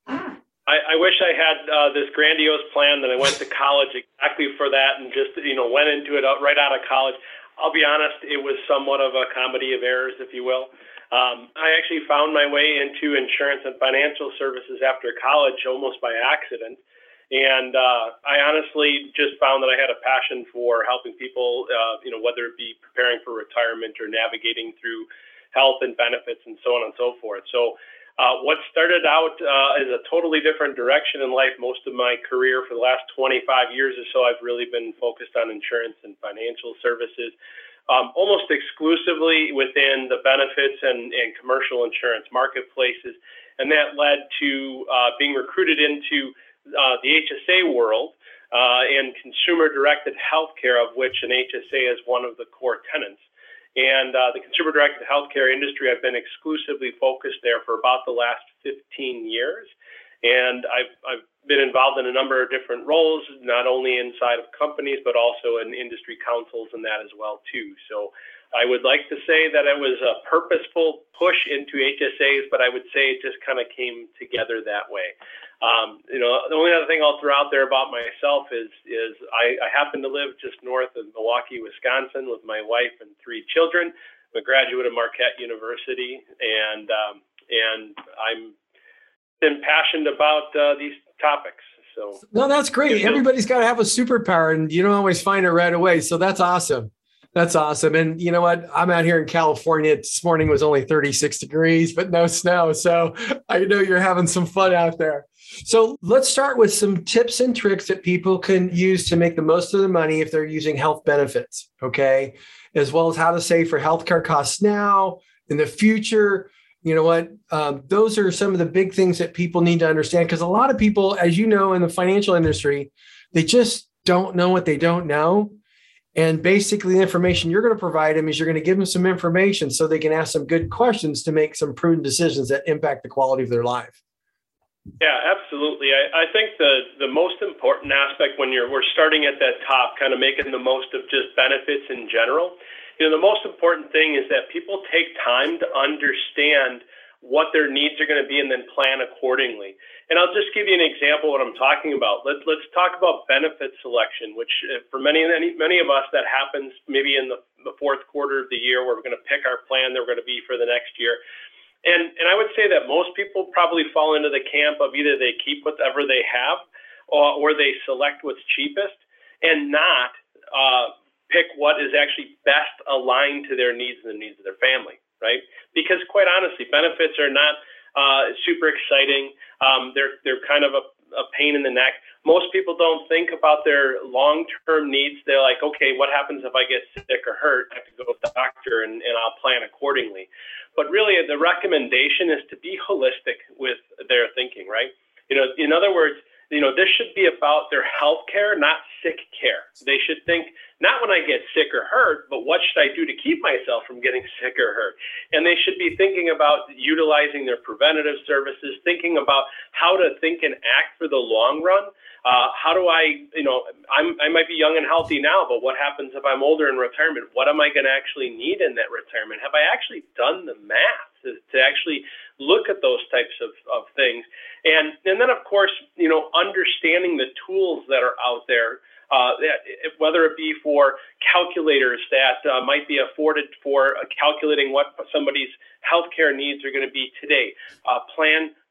I, I wish I had uh, this grandiose plan that I went to college exactly for that and just, you know, went into it out, right out of college. I'll be honest, it was somewhat of a comedy of errors, if you will. Um, I actually found my way into insurance and financial services after college almost by accident. And uh, I honestly just found that I had a passion for helping people, uh, you know, whether it be preparing for retirement or navigating through health and benefits and so on and so forth. So uh, what started out uh, as a totally different direction in life, most of my career for the last twenty-five years or so, I've really been focused on insurance and financial services, um, almost exclusively within the benefits and, and commercial insurance marketplaces. And that led to uh, being recruited into uh, the H S A world uh, and consumer-directed healthcare, of which an H S A is one of the core tenets. And uh, the consumer-directed healthcare industry, I've been exclusively focused there for about the last fifteen years. And I've, I've been involved in a number of different roles, not only inside of companies, but also in industry councils and that as well, too. So I would like to say that it was a purposeful push into H S As, but I would say it just kind of came together that way. Um, you know, the only other thing I'll throw out there about myself is is I, I happen to live just north of Milwaukee, Wisconsin, with my wife and three children. I'm a graduate of Marquette University, and um, and I'm been passionate about uh, these topics. So no, that's great. Everybody's got to have a superpower, and you don't always find it right away. So that's awesome. That's awesome. And you know what? I'm out here in California. This morning was only thirty-six degrees, but no snow. So I know you're having some fun out there. So let's start with some tips and tricks that people can use to make the most of their money if they're using health benefits, okay? As well as how to save for healthcare costs now, in the future. You know what? Um, those are some of the big things that people need to understand, because a lot of people, as you know, in the financial industry, they just don't know what they don't know. And basically the information you're going to provide them is you're going to give them some information so they can ask some good questions to make some prudent decisions that impact the quality of their life. Yeah, absolutely. I, I think the, the most important aspect when you're we're starting at that top, kind of making the most of just benefits in general, you know, the most important thing is that people take time to understand what their needs are going to be and then plan accordingly. And I'll just give you an example of what I'm talking about. Let's let's talk about benefit selection, which uh, for many many many of us that happens maybe in the, the fourth quarter of the year, where we're going to pick our plan that we're going to be for the next year. And and I would say that most people probably fall into the camp of either they keep whatever they have, or, or they select what's cheapest, and not uh, pick what is actually best aligned to their needs and the needs of their family, right? Because quite honestly, benefits are not uh, super exciting. Um, they're they're kind of a, a pain in the neck. Most people don't think about their long-term needs. They're like, okay, what happens if I get sick or hurt? I have to go to the doctor, and, and I'll plan accordingly. But really, the recommendation is to be holistic with their thinking, right? You know, in other words, you know, this should be about their health care, not sick care. They should think, not when I get sick or hurt, but what should I do to keep myself from getting sick or hurt? And they should be thinking about utilizing their preventative services, thinking about how to think and act for the long run. Uh, how do I, you know, I'm, I might be young and healthy now, but what happens if I'm older in retirement? What am I going to actually need in that retirement? Have I actually done the math to, to actually look at those types of, of things? And, and then, of course, you know, understanding the tools that are out there, uh, whether it be for calculators that uh, might be afforded for uh, calculating what somebody's healthcare needs are going to be today, uh, plan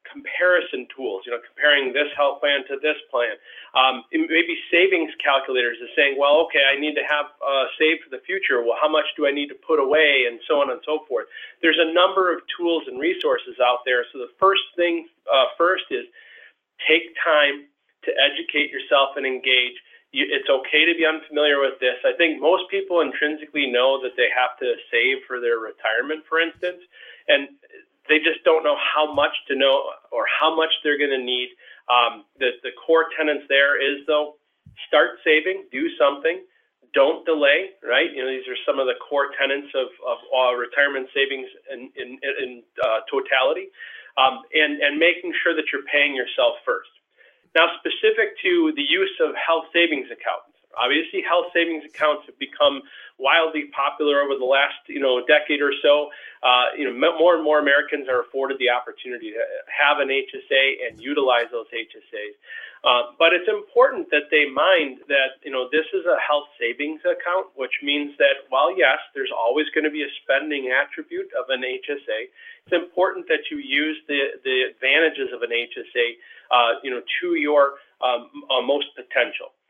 comparison tools, you know, comparing this health plan to this plan. Um, maybe savings calculators is saying, well, okay, I need to have uh, saved for the future. Well, how much do I need to put away, and so on and so forth. There's a number of tools and resources out there. So the first thing uh, first is take time to educate yourself and engage. You, it's okay to be unfamiliar with this. I think most people intrinsically know that they have to save for their retirement, for instance, and they just don't know how much to know or how much they're going to need. Um, the, the core tenets there is, though, start saving, do something, don't delay, right? You know, these are some of the core tenets of, of uh, retirement savings in, in, in uh, totality, um, and, and making sure that you're paying yourself first. Now, specific to the use of health savings accounts, obviously health savings accounts have become wildly popular over the last, you know, decade or so. Uh, you know, more and more Americans are afforded the opportunity to have an H S A and utilize those H S As. Uh, but it's important that they mind that, you know, this is a health savings account, which means that while, yes, there's always going to be a spending attribute of an H S A, it's important that you use the, the advantages of an H S A, uh, you know, to your um, uh, most potential.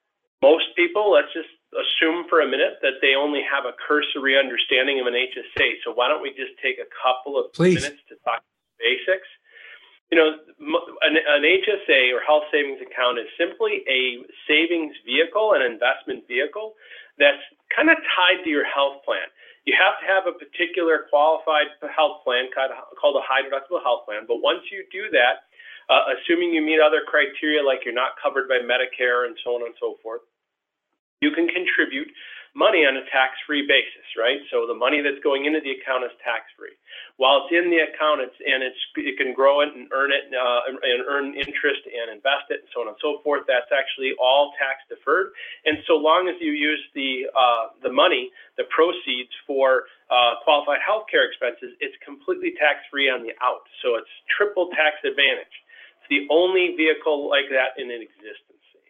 Most people, let's just assume for a minute that they only have a cursory understanding of an H S A. So why don't we just take a couple of Please. minutes to talk basics? You know, an, an H S A or health savings account is simply a savings vehicle, an investment vehicle that's kind of tied to your health plan. You have to have a particular qualified health plan called a high deductible health plan. But once you do that, uh, assuming you meet other criteria like you're not covered by Medicare and so on and so forth, you can contribute money on a tax-free basis, right? So the money that's going into the account is tax-free. While it's in the account, it's and it's it can grow it and earn it uh, and earn interest and invest it and so on and so forth. That's actually all tax deferred. And so long as you use the uh, the money, the proceeds for uh, qualified healthcare expenses, it's completely tax-free on the out. So it's triple tax advantage. It's the only vehicle like that in existence.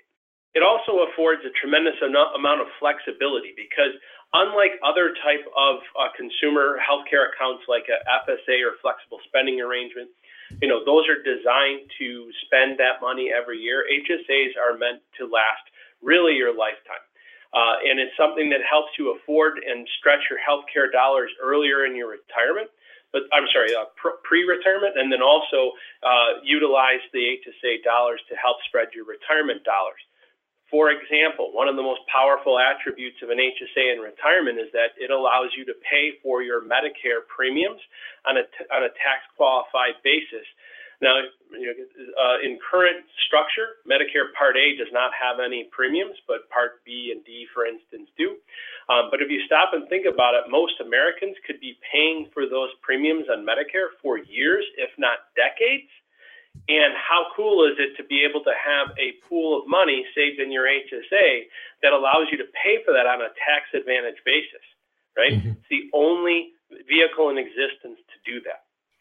It also affords a tremendous amount of flexibility because unlike other type of uh, consumer healthcare accounts like a F S A or flexible spending arrangement, you know, those are designed to spend that money every year. H S As are meant to last really your lifetime. Uh, and it's something that helps you afford and stretch your healthcare dollars earlier in your retirement. But I'm sorry, uh, pre-retirement, and then also uh, utilize the H S A dollars to help spread your retirement dollars. For example, one of the most powerful attributes of an H S A in retirement is that it allows you to pay for your Medicare premiums on a, t- on a tax-qualified basis. Now, you know, uh, in current structure, Medicare Part A does not have any premiums, but Part B and D, for instance, do. Um, but if you stop and think about it, most Americans could be paying for those premiums on Medicare for years, if not decades. And how cool is it to be able to have a pool of money saved in your H S A that allows you to pay for that on a tax advantage basis, right? Mm-hmm. It's the only vehicle in existence to do that.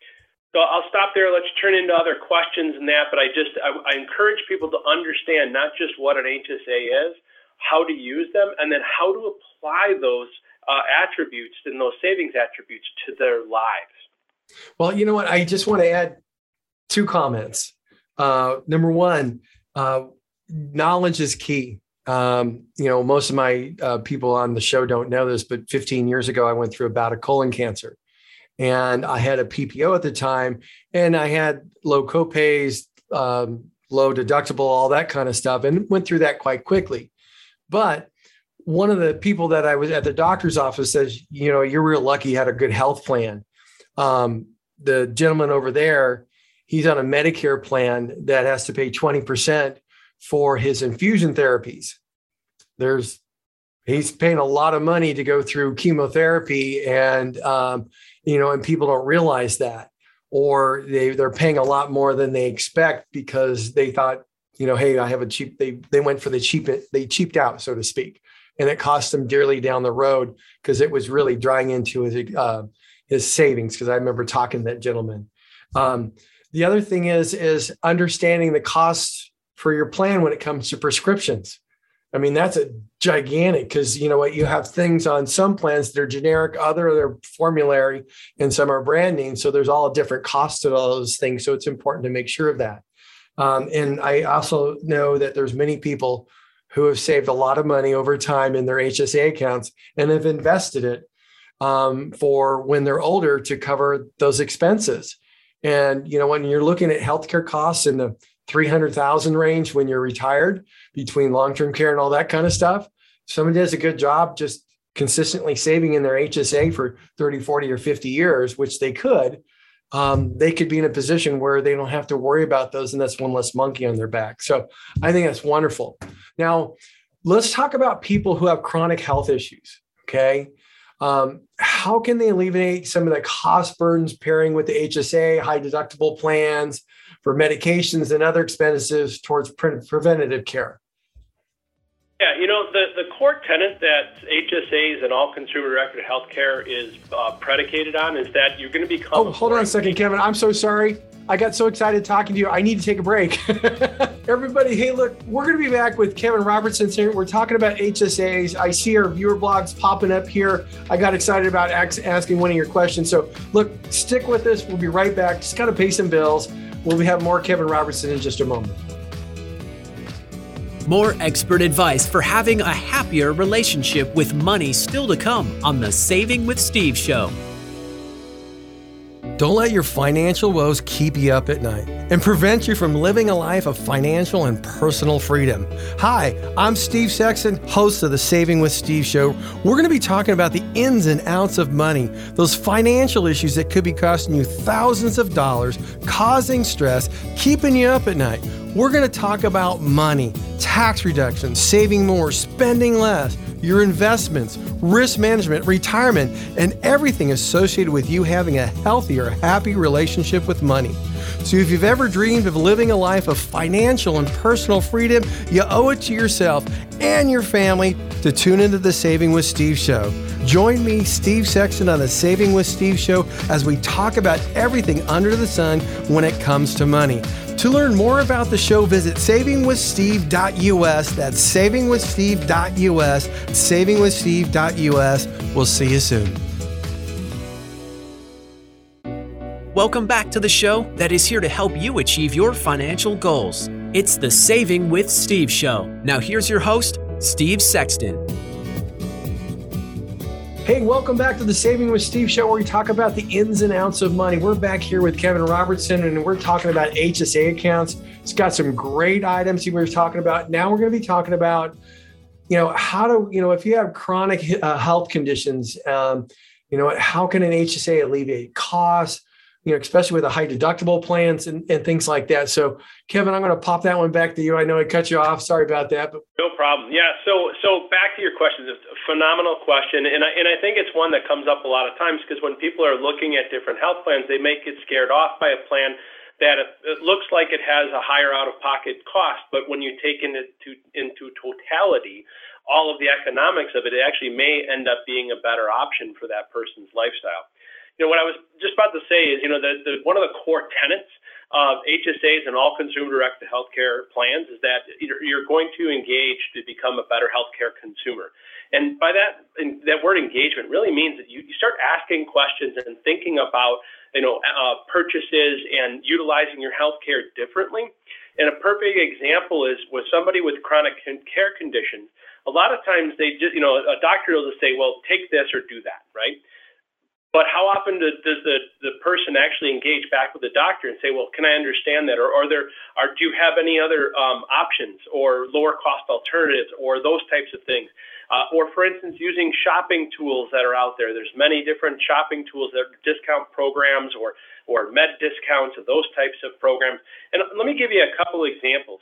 So I'll stop there. Let's turn into other questions and that. But I just, I, I encourage people to understand not just what an H S A is, how to use them, and then how to apply those uh, attributes and those savings attributes to their lives. Well, you know what? I just want to add two comments. Uh, number one, uh, knowledge is key. Um, you know, most of my uh, people on the show don't know this, but fifteen years ago, I went through a bout of colon cancer, and I had a P P O at the time, and I had low copays, um, low deductible, all that kind of stuff, and went through that quite quickly. But one of the people that I was at the doctor's office says, you know, you're real lucky you had a good health plan. Um, the gentleman over there, he's on a Medicare plan that has to pay twenty percent for his infusion therapies. There's, he's paying a lot of money to go through chemotherapy, and, um, you know, and people don't realize that, or they, they're paying a lot more than they expect because they thought, you know, hey, I have a cheap, they, they went for the cheap, they cheaped out, so to speak. And it cost them dearly down the road because it was really drawing into his, uh, his savings. Cause I remember talking to that gentleman. Um, The other thing is, is understanding the costs for your plan when it comes to prescriptions. I mean, that's a gigantic, because you know what, you have things on some plans that are generic, other they're formulary, and some are brand name. So there's all different costs to all those things. So it's important to make sure of that. Um, and I also know that there's many people who have saved a lot of money over time in their H S A accounts and have invested it um, for when they're older to cover those expenses. And, you know, when you're looking at healthcare costs in the three hundred thousand range when you're retired, between long-term care and all that kind of stuff, somebody does a good job just consistently saving in their H S A for thirty, forty, or fifty years, which they could, um, they could be in a position where they don't have to worry about those. And that's one less monkey on their back. So I think that's wonderful. Now, let's talk about people who have chronic health issues. Okay. Um, how can they alleviate some of the cost burdens pairing with the H S A, high deductible plans for medications and other expenses towards pre- preventative care? Yeah, you know, the, the core tenet that H S As and all consumer-directed healthcare is uh, predicated on is that you're going to become... Oh, hold on a second, Kevin. I'm so sorry. I got so excited talking to you. I need to take a break. Everybody, hey, look, we're going to be back with Kevin Robertson here. We're talking about H S As. I see our viewer blogs popping up here. I got excited about asking one of your questions. So look, stick with us. We'll be right back. Just got to pay some bills. We'll have more Kevin Robertson in just a moment. More expert advice for having a happier relationship with money still to come on the Saving with Steve show. Don't let your financial woes keep you up at night and prevent you from living a life of financial and personal freedom. Hi, I'm Steve Sexton, host of the Saving with Steve show. We're going to be talking about the ins and outs of money, those financial issues that could be costing you thousands of dollars, causing stress, keeping you up at night. We're going to talk about money, tax reductions, saving more, spending less, your investments, risk management, retirement, and everything associated with you having a healthier, happy relationship with money. So if you've ever dreamed of living a life of financial and personal freedom, you owe it to yourself and your family to tune into the Saving with Steve show. Join me, Steve Sexton, on the Saving with Steve show as we talk about everything under the sun when it comes to money. To learn more about the show, visit saving with steve dot u s. That's saving with steve dot u s, saving with steve dot u s. We'll see you soon. Welcome back to the show that is here to help you achieve your financial goals. It's the Saving with Steve show. Now here's your host, Steve Sexton. Hey, welcome back to the Saving with Steve show, where we talk about the ins and outs of money. We're back here with Kevin Robertson, and we're talking about H S A accounts. It's got some great items he was talking about. Now we're going to be talking about, you know, how to, you know, if you have chronic uh, health conditions, um, you know, how can an H S A alleviate costs, you know, especially with the high deductible plans and, and things like that. So, Kevin, I'm going to pop that one back to you. I know I cut you off. Sorry about that. But no problem. Yeah. So, so back to your question. It's a phenomenal question, and I and I think it's one that comes up a lot of times, because when people are looking at different health plans, they may get scared off by a plan that it, it looks like it has a higher out-of-pocket cost, but when you take into into totality all of the economics of it, it actually may end up being a better option for that person's lifestyle. You know, what I was just about to say is, you know, the, the one of the core tenets of H S As and all consumer-directed healthcare plans is that you're going to engage to become a better healthcare consumer. And by that, that word engagement really means that you, you start asking questions and thinking about, you know, uh, purchases and utilizing your healthcare differently. And a perfect example is with somebody with chronic care conditions. A lot of times they just, you know, a doctor will just say, well, take this or do that, right? But how often does the, the person actually engage back with the doctor and say, well, can I understand that? Or are there, are, do you have any other um, options or lower cost alternatives or those types of things? Uh, or, for instance, using shopping tools that are out there. There's many different shopping tools that are discount programs or, or med discounts of those types of programs. And let me give you a couple examples.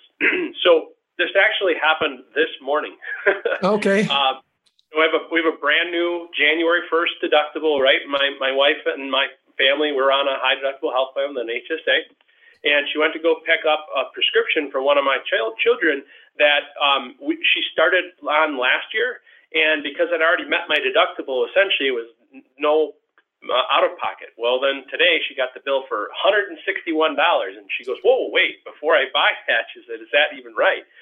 So this actually happened this morning. Okay. uh, We have a we have a brand new January first deductible, right? My my wife and my family were on a high deductible health plan with an H S A, and she went to go pick up a prescription for one of my child children that um, we, she started on last year, and because I'd already met my deductible, essentially it was no uh, out of pocket. Well, then today she got the bill for one hundred sixty-one dollars, and she goes, "Whoa, wait! Before I buy that," she said, "Is that even right?"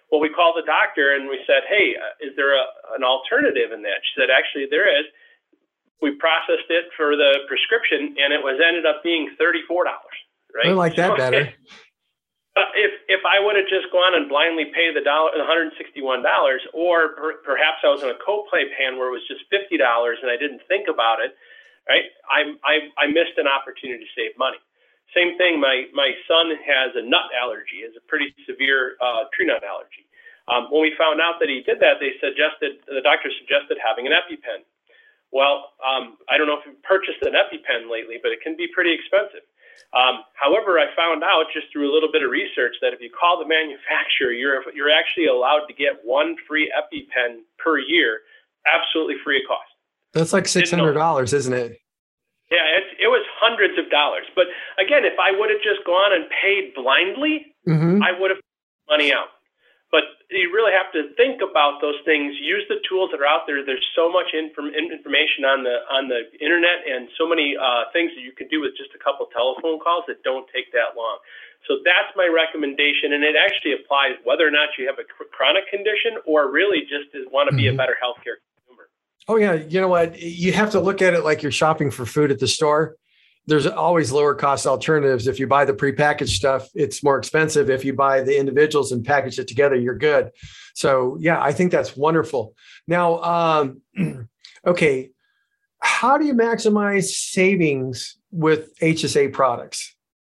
Well, we called the doctor and we said, hey, uh, is there a, an alternative in that? She said, actually, there is. We processed it for the prescription, and it was ended up being thirty-four dollars. Right? I like that better. Uh, if if I would have just gone and blindly paid the dollar, one hundred sixty-one dollars, or per, perhaps I was in a co-pay plan where it was just fifty dollars and I didn't think about it, right? I I, I missed an opportunity to save money. Same thing. My my son has a nut allergy, has a pretty severe uh, tree nut allergy. Um, when we found out that he did that, they suggested the doctor suggested having an EpiPen. Well, um, I don't know if you've purchased an EpiPen lately, but it can be pretty expensive. Um, however, I found out just through a little bit of research that if you call the manufacturer, you're you're actually allowed to get one free EpiPen per year, absolutely free of cost. That's like six hundred dollars, isn't it? Yeah, it, it was hundreds of dollars. But again, if I would have just gone and paid blindly, mm-hmm. I would have money out. But you really have to think about those things. Use the tools that are out there. There's so much inform- information on the on the internet, and so many uh, things that you can do with just a couple telephone calls that don't take that long. So that's my recommendation, and it actually applies whether or not you have a chronic condition or really just want to be mm-hmm. a better healthcare consumer. Oh yeah, you know what? You have to look at it like you're shopping for food at the store. There's always lower cost alternatives. If you buy the prepackaged stuff, it's more expensive. If you buy the individuals and package it together, you're good. So yeah, I think that's wonderful. Now, um, okay, how do you maximize savings with H S A products?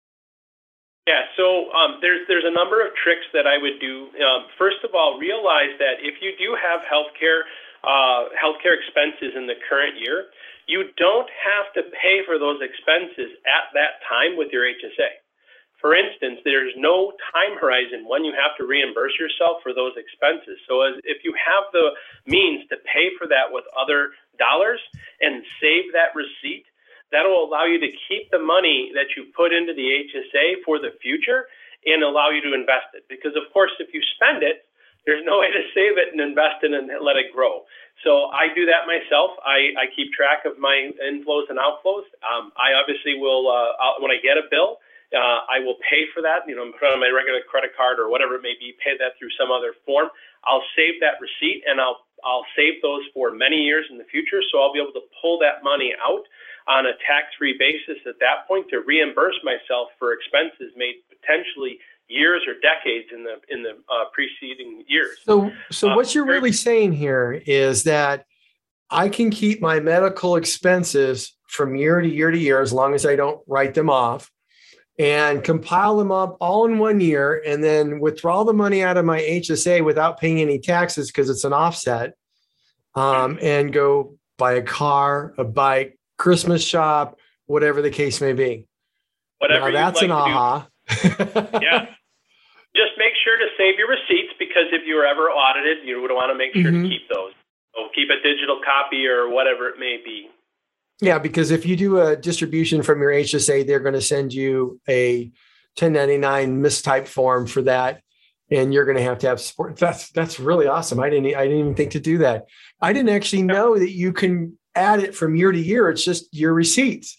Yeah, so um, there's there's a number of tricks that I would do. Um, first of all, realize that if you do have healthcare uh, healthcare expenses in the current year, you don't have to pay for those expenses at that time with your H S A. For instance, there's no time horizon when you have to reimburse yourself for those expenses. So as, if you have the means to pay for that with other dollars and save that receipt, that'll allow you to keep the money that you put into the H S A for the future and allow you to invest it. Because, of course, if you spend it, there's no way to save it and invest it and let it grow. So I do that myself. I, I keep track of my inflows and outflows. Um, I obviously will, uh, I'll, when I get a bill, uh, I will pay for that, you know, put on my regular credit card or whatever it may be, pay that through some other form. I'll save that receipt and I'll I'll save those for many years in the future. So I'll be able to pull that money out on a tax-free basis at that point to reimburse myself for expenses made potentially years or decades in the in the uh, preceding years. So, so uh, what you're really saying here is that I can keep my medical expenses from year to year to year as long as I don't write them off, and compile them up all in one year, and then withdraw the money out of my H S A without paying any taxes because it's an offset, um, and go buy a car, a bike, Christmas shop, whatever the case may be. Whatever now, that's like an aha. Yeah. Just make sure to save your receipts, because if you were ever audited, you would want to make sure mm-hmm. to keep those. So keep a digital copy or whatever it may be. Yeah, because if you do a distribution from your H S A, they're going to send you a ten ninety-nine mistype form for that, and you're going to have to have support. That's that's really awesome. I didn't I didn't even think to do that. I didn't actually know that you can add it from year to year. It's just your receipts.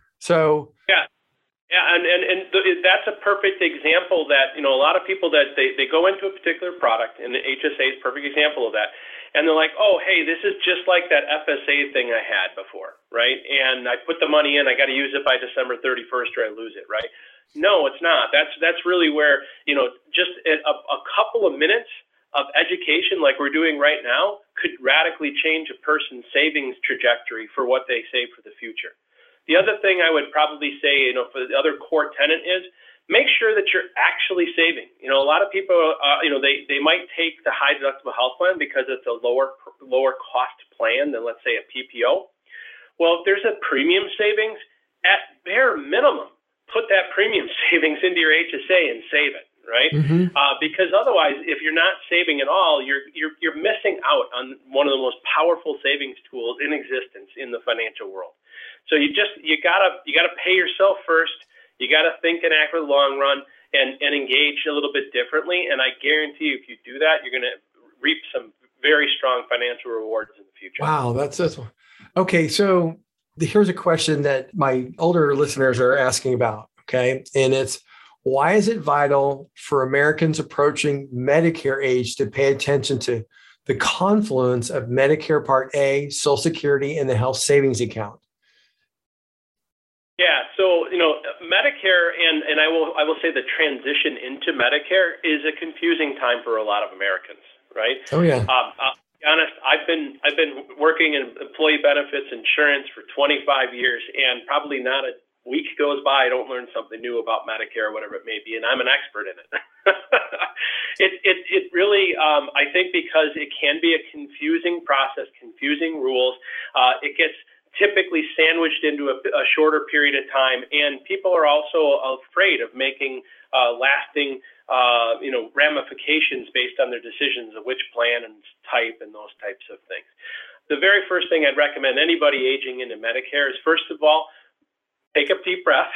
So yeah. Yeah, and, and, and th- that's a perfect example that, you know, a lot of people that they, they go into a particular product, and the H S A is a perfect example of that. And they're like, oh, hey, this is just like that F S A thing I had before, right? And I put the money in, I got to use it by December thirty-first or I lose it, right? No, it's not. That's that's really where, you know, just a, a couple of minutes of education like we're doing right now could radically change a person's savings trajectory for what they save for the future. The other thing I would probably say, you know, for the other core tenet is make sure that you're actually saving. You know, a lot of people, uh, you know, they, they might take the high deductible health plan because it's a lower lower cost plan than, let's say, a P P O. Well, if there's a premium savings, at bare minimum, put that premium savings into your H S A and save it, right? Mm-hmm. Uh, because otherwise, if you're not saving at all, you're you're you're missing out on one of the most powerful savings tools in existence in the financial world. So you just you gotta you gotta pay yourself first. You gotta think and act for the long run, and and engage a little bit differently. And I guarantee you, if you do that, you're gonna reap some very strong financial rewards in the future. Wow, that's that's okay. So here's a question that my older listeners are asking about. Okay, and it's why is it vital for Americans approaching Medicare age to pay attention to the confluence of Medicare Part A, Social Security, and the health savings account? Yeah, so you know, Medicare and and I will I will say the transition into Medicare is a confusing time for a lot of Americans, right? Oh yeah. Um, I'll be honest, I've been I've been working in employee benefits insurance for twenty-five years, and probably not a week goes by I don't learn something new about Medicare or whatever it may be, and I'm an expert in it. it it it really um, I think because it can be a confusing process, confusing rules. Uh, it gets typically sandwiched into a, a shorter period of time, and people are also afraid of making uh, lasting, uh, you know, ramifications based on their decisions of which plan and type and those types of things. The very first thing I'd recommend anybody aging into Medicare is, first of all, take a deep breath.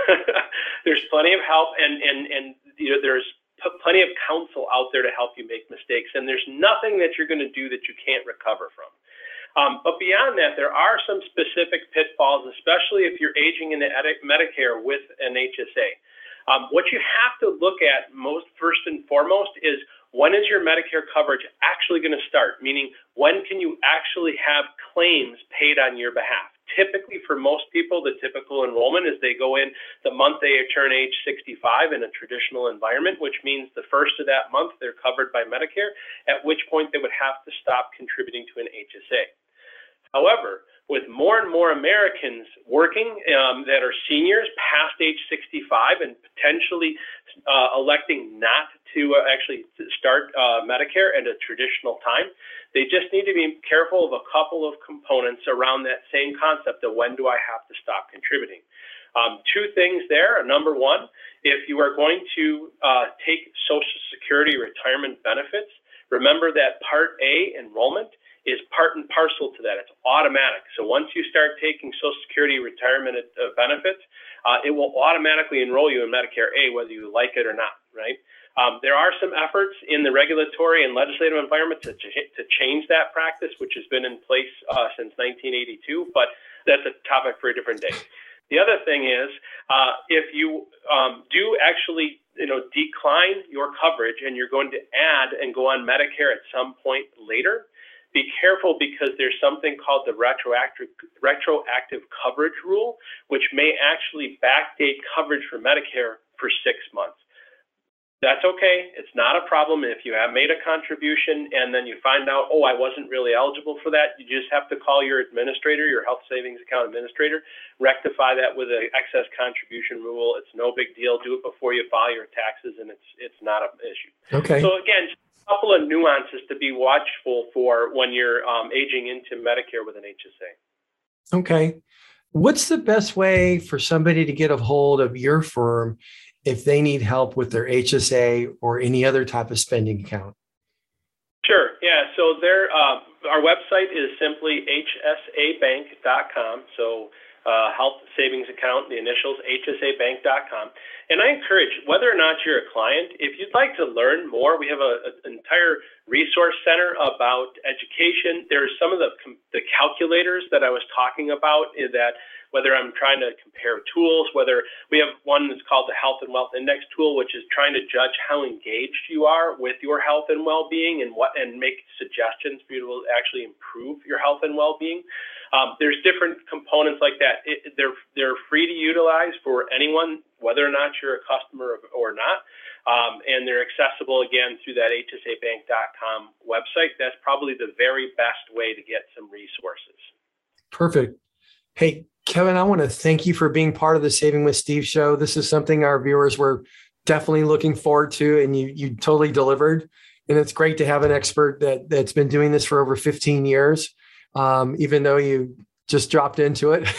There's plenty of help, and and and you know, there's p- plenty of counsel out there to help you make mistakes, and there's nothing that you're going to do that you can't recover from. Um, but beyond that, there are some specific pitfalls, especially if you're aging into Medicare with an H S A. Um, what you have to look at most, first and foremost, is when is your Medicare coverage actually going to start? Meaning, when can you actually have claims paid on your behalf? Typically, for most people, the typical enrollment is they go in the month they turn age sixty-five in a traditional environment, which means the first of that month they're covered by Medicare, at which point they would have to stop contributing to an H S A. However, with more and more Americans working um, that are seniors past age sixty-five and potentially uh, electing not to uh, actually start uh, Medicare at a traditional time, they just need to be careful of a couple of components around that same concept of when do I have to stop contributing. Um, two things there. Number one, if you are going to uh, take Social Security retirement benefits, remember that Part A enrollment is part and parcel to that. It's automatic. So once you start taking Social Security retirement uh, benefits, uh, it will automatically enroll you in Medicare A, whether you like it or not, right? Um, there are some efforts in the regulatory and legislative environment to, to change that practice, which has been in place uh, since nineteen eighty-two, but that's a topic for a different day. The other thing is, uh, if you um, do actually you know, decline your coverage and you're going to add and go on Medicare at some point later, be careful, because there's something called the retroactive retroactive coverage rule, which may actually backdate coverage for Medicare for six months. That's okay. It's not a problem. If you have made a contribution and then you find out, oh, I wasn't really eligible for that, you just have to call your administrator, your health savings account administrator, rectify that with an excess contribution rule. It's no big deal. Do it before you file your taxes, and it's it's not an issue. Okay. So again, couple of nuances to be watchful for when you're um, aging into Medicare with an H S A. Okay. What's the best way for somebody to get a hold of your firm if they need help with their H S A or any other type of spending account? Sure. Yeah. So there, uh, our website is simply H S A bank dot com. So uh, health savings account, the initials, H S A bank dot com. And I encourage, whether or not you're a client, if you'd like to learn more, we have a, an entire resource center about education. There's some of the, the calculators that I was talking about, that whether I'm trying to compare tools, whether we have one that's called the Health and Wealth Index tool, which is trying to judge how engaged you are with your health and well-being, and what and make suggestions for you to actually improve your health and well-being. Um, there's different components like that. It, they're they're free to utilize for anyone, whether or not you're a customer or not. Um, and they're accessible, again, through that H S A bank dot com website. That's probably the very best way to get some resources. Perfect. Hey, Kevin, I want to thank you for being part of the Saving with Steve show. This is something our viewers were definitely looking forward to, and you you totally delivered. And it's great to have an expert that, that's been doing this for over fifteen years, um, even though you just dropped into it.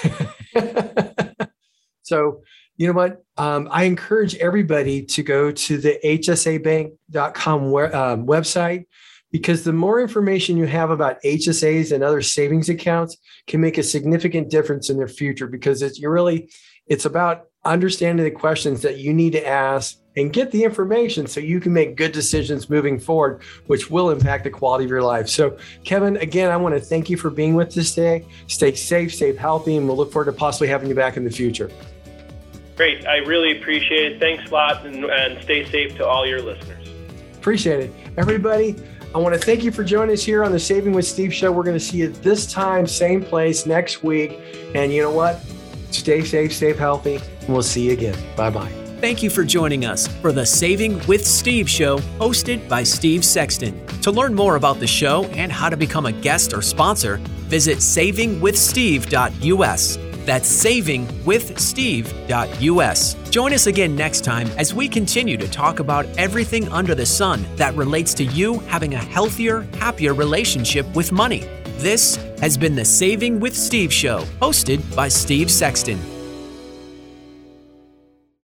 So, you know what? Um, I encourage everybody to go to the H S A bank dot com um, website, because the more information you have about H S As and other savings accounts can make a significant difference in their future, because it's you're really, it's about understanding the questions that you need to ask and get the information so you can make good decisions moving forward, which will impact the quality of your life. So, Kevin, again, I want to thank you for being with us today. Stay safe, stay healthy, and we'll look forward to possibly having you back in the future. Great. I really appreciate it. Thanks a lot, and, and stay safe to all your listeners. Appreciate it. Everybody, I want to thank you for joining us here on the Saving with Steve show. We're going to see you this time, same place next week. And you know what? Stay safe, stay healthy, and we'll see you again. Bye-bye. Thank you for joining us for the Saving with Steve show, hosted by Steve Sexton. To learn more about the show and how to become a guest or sponsor, visit saving with steve dot u s. That's saving with steve dot u s. Join us again next time as we continue to talk about everything under the sun that relates to you having a healthier, happier relationship with money. This has been the Saving with Steve show, hosted by Steve Sexton.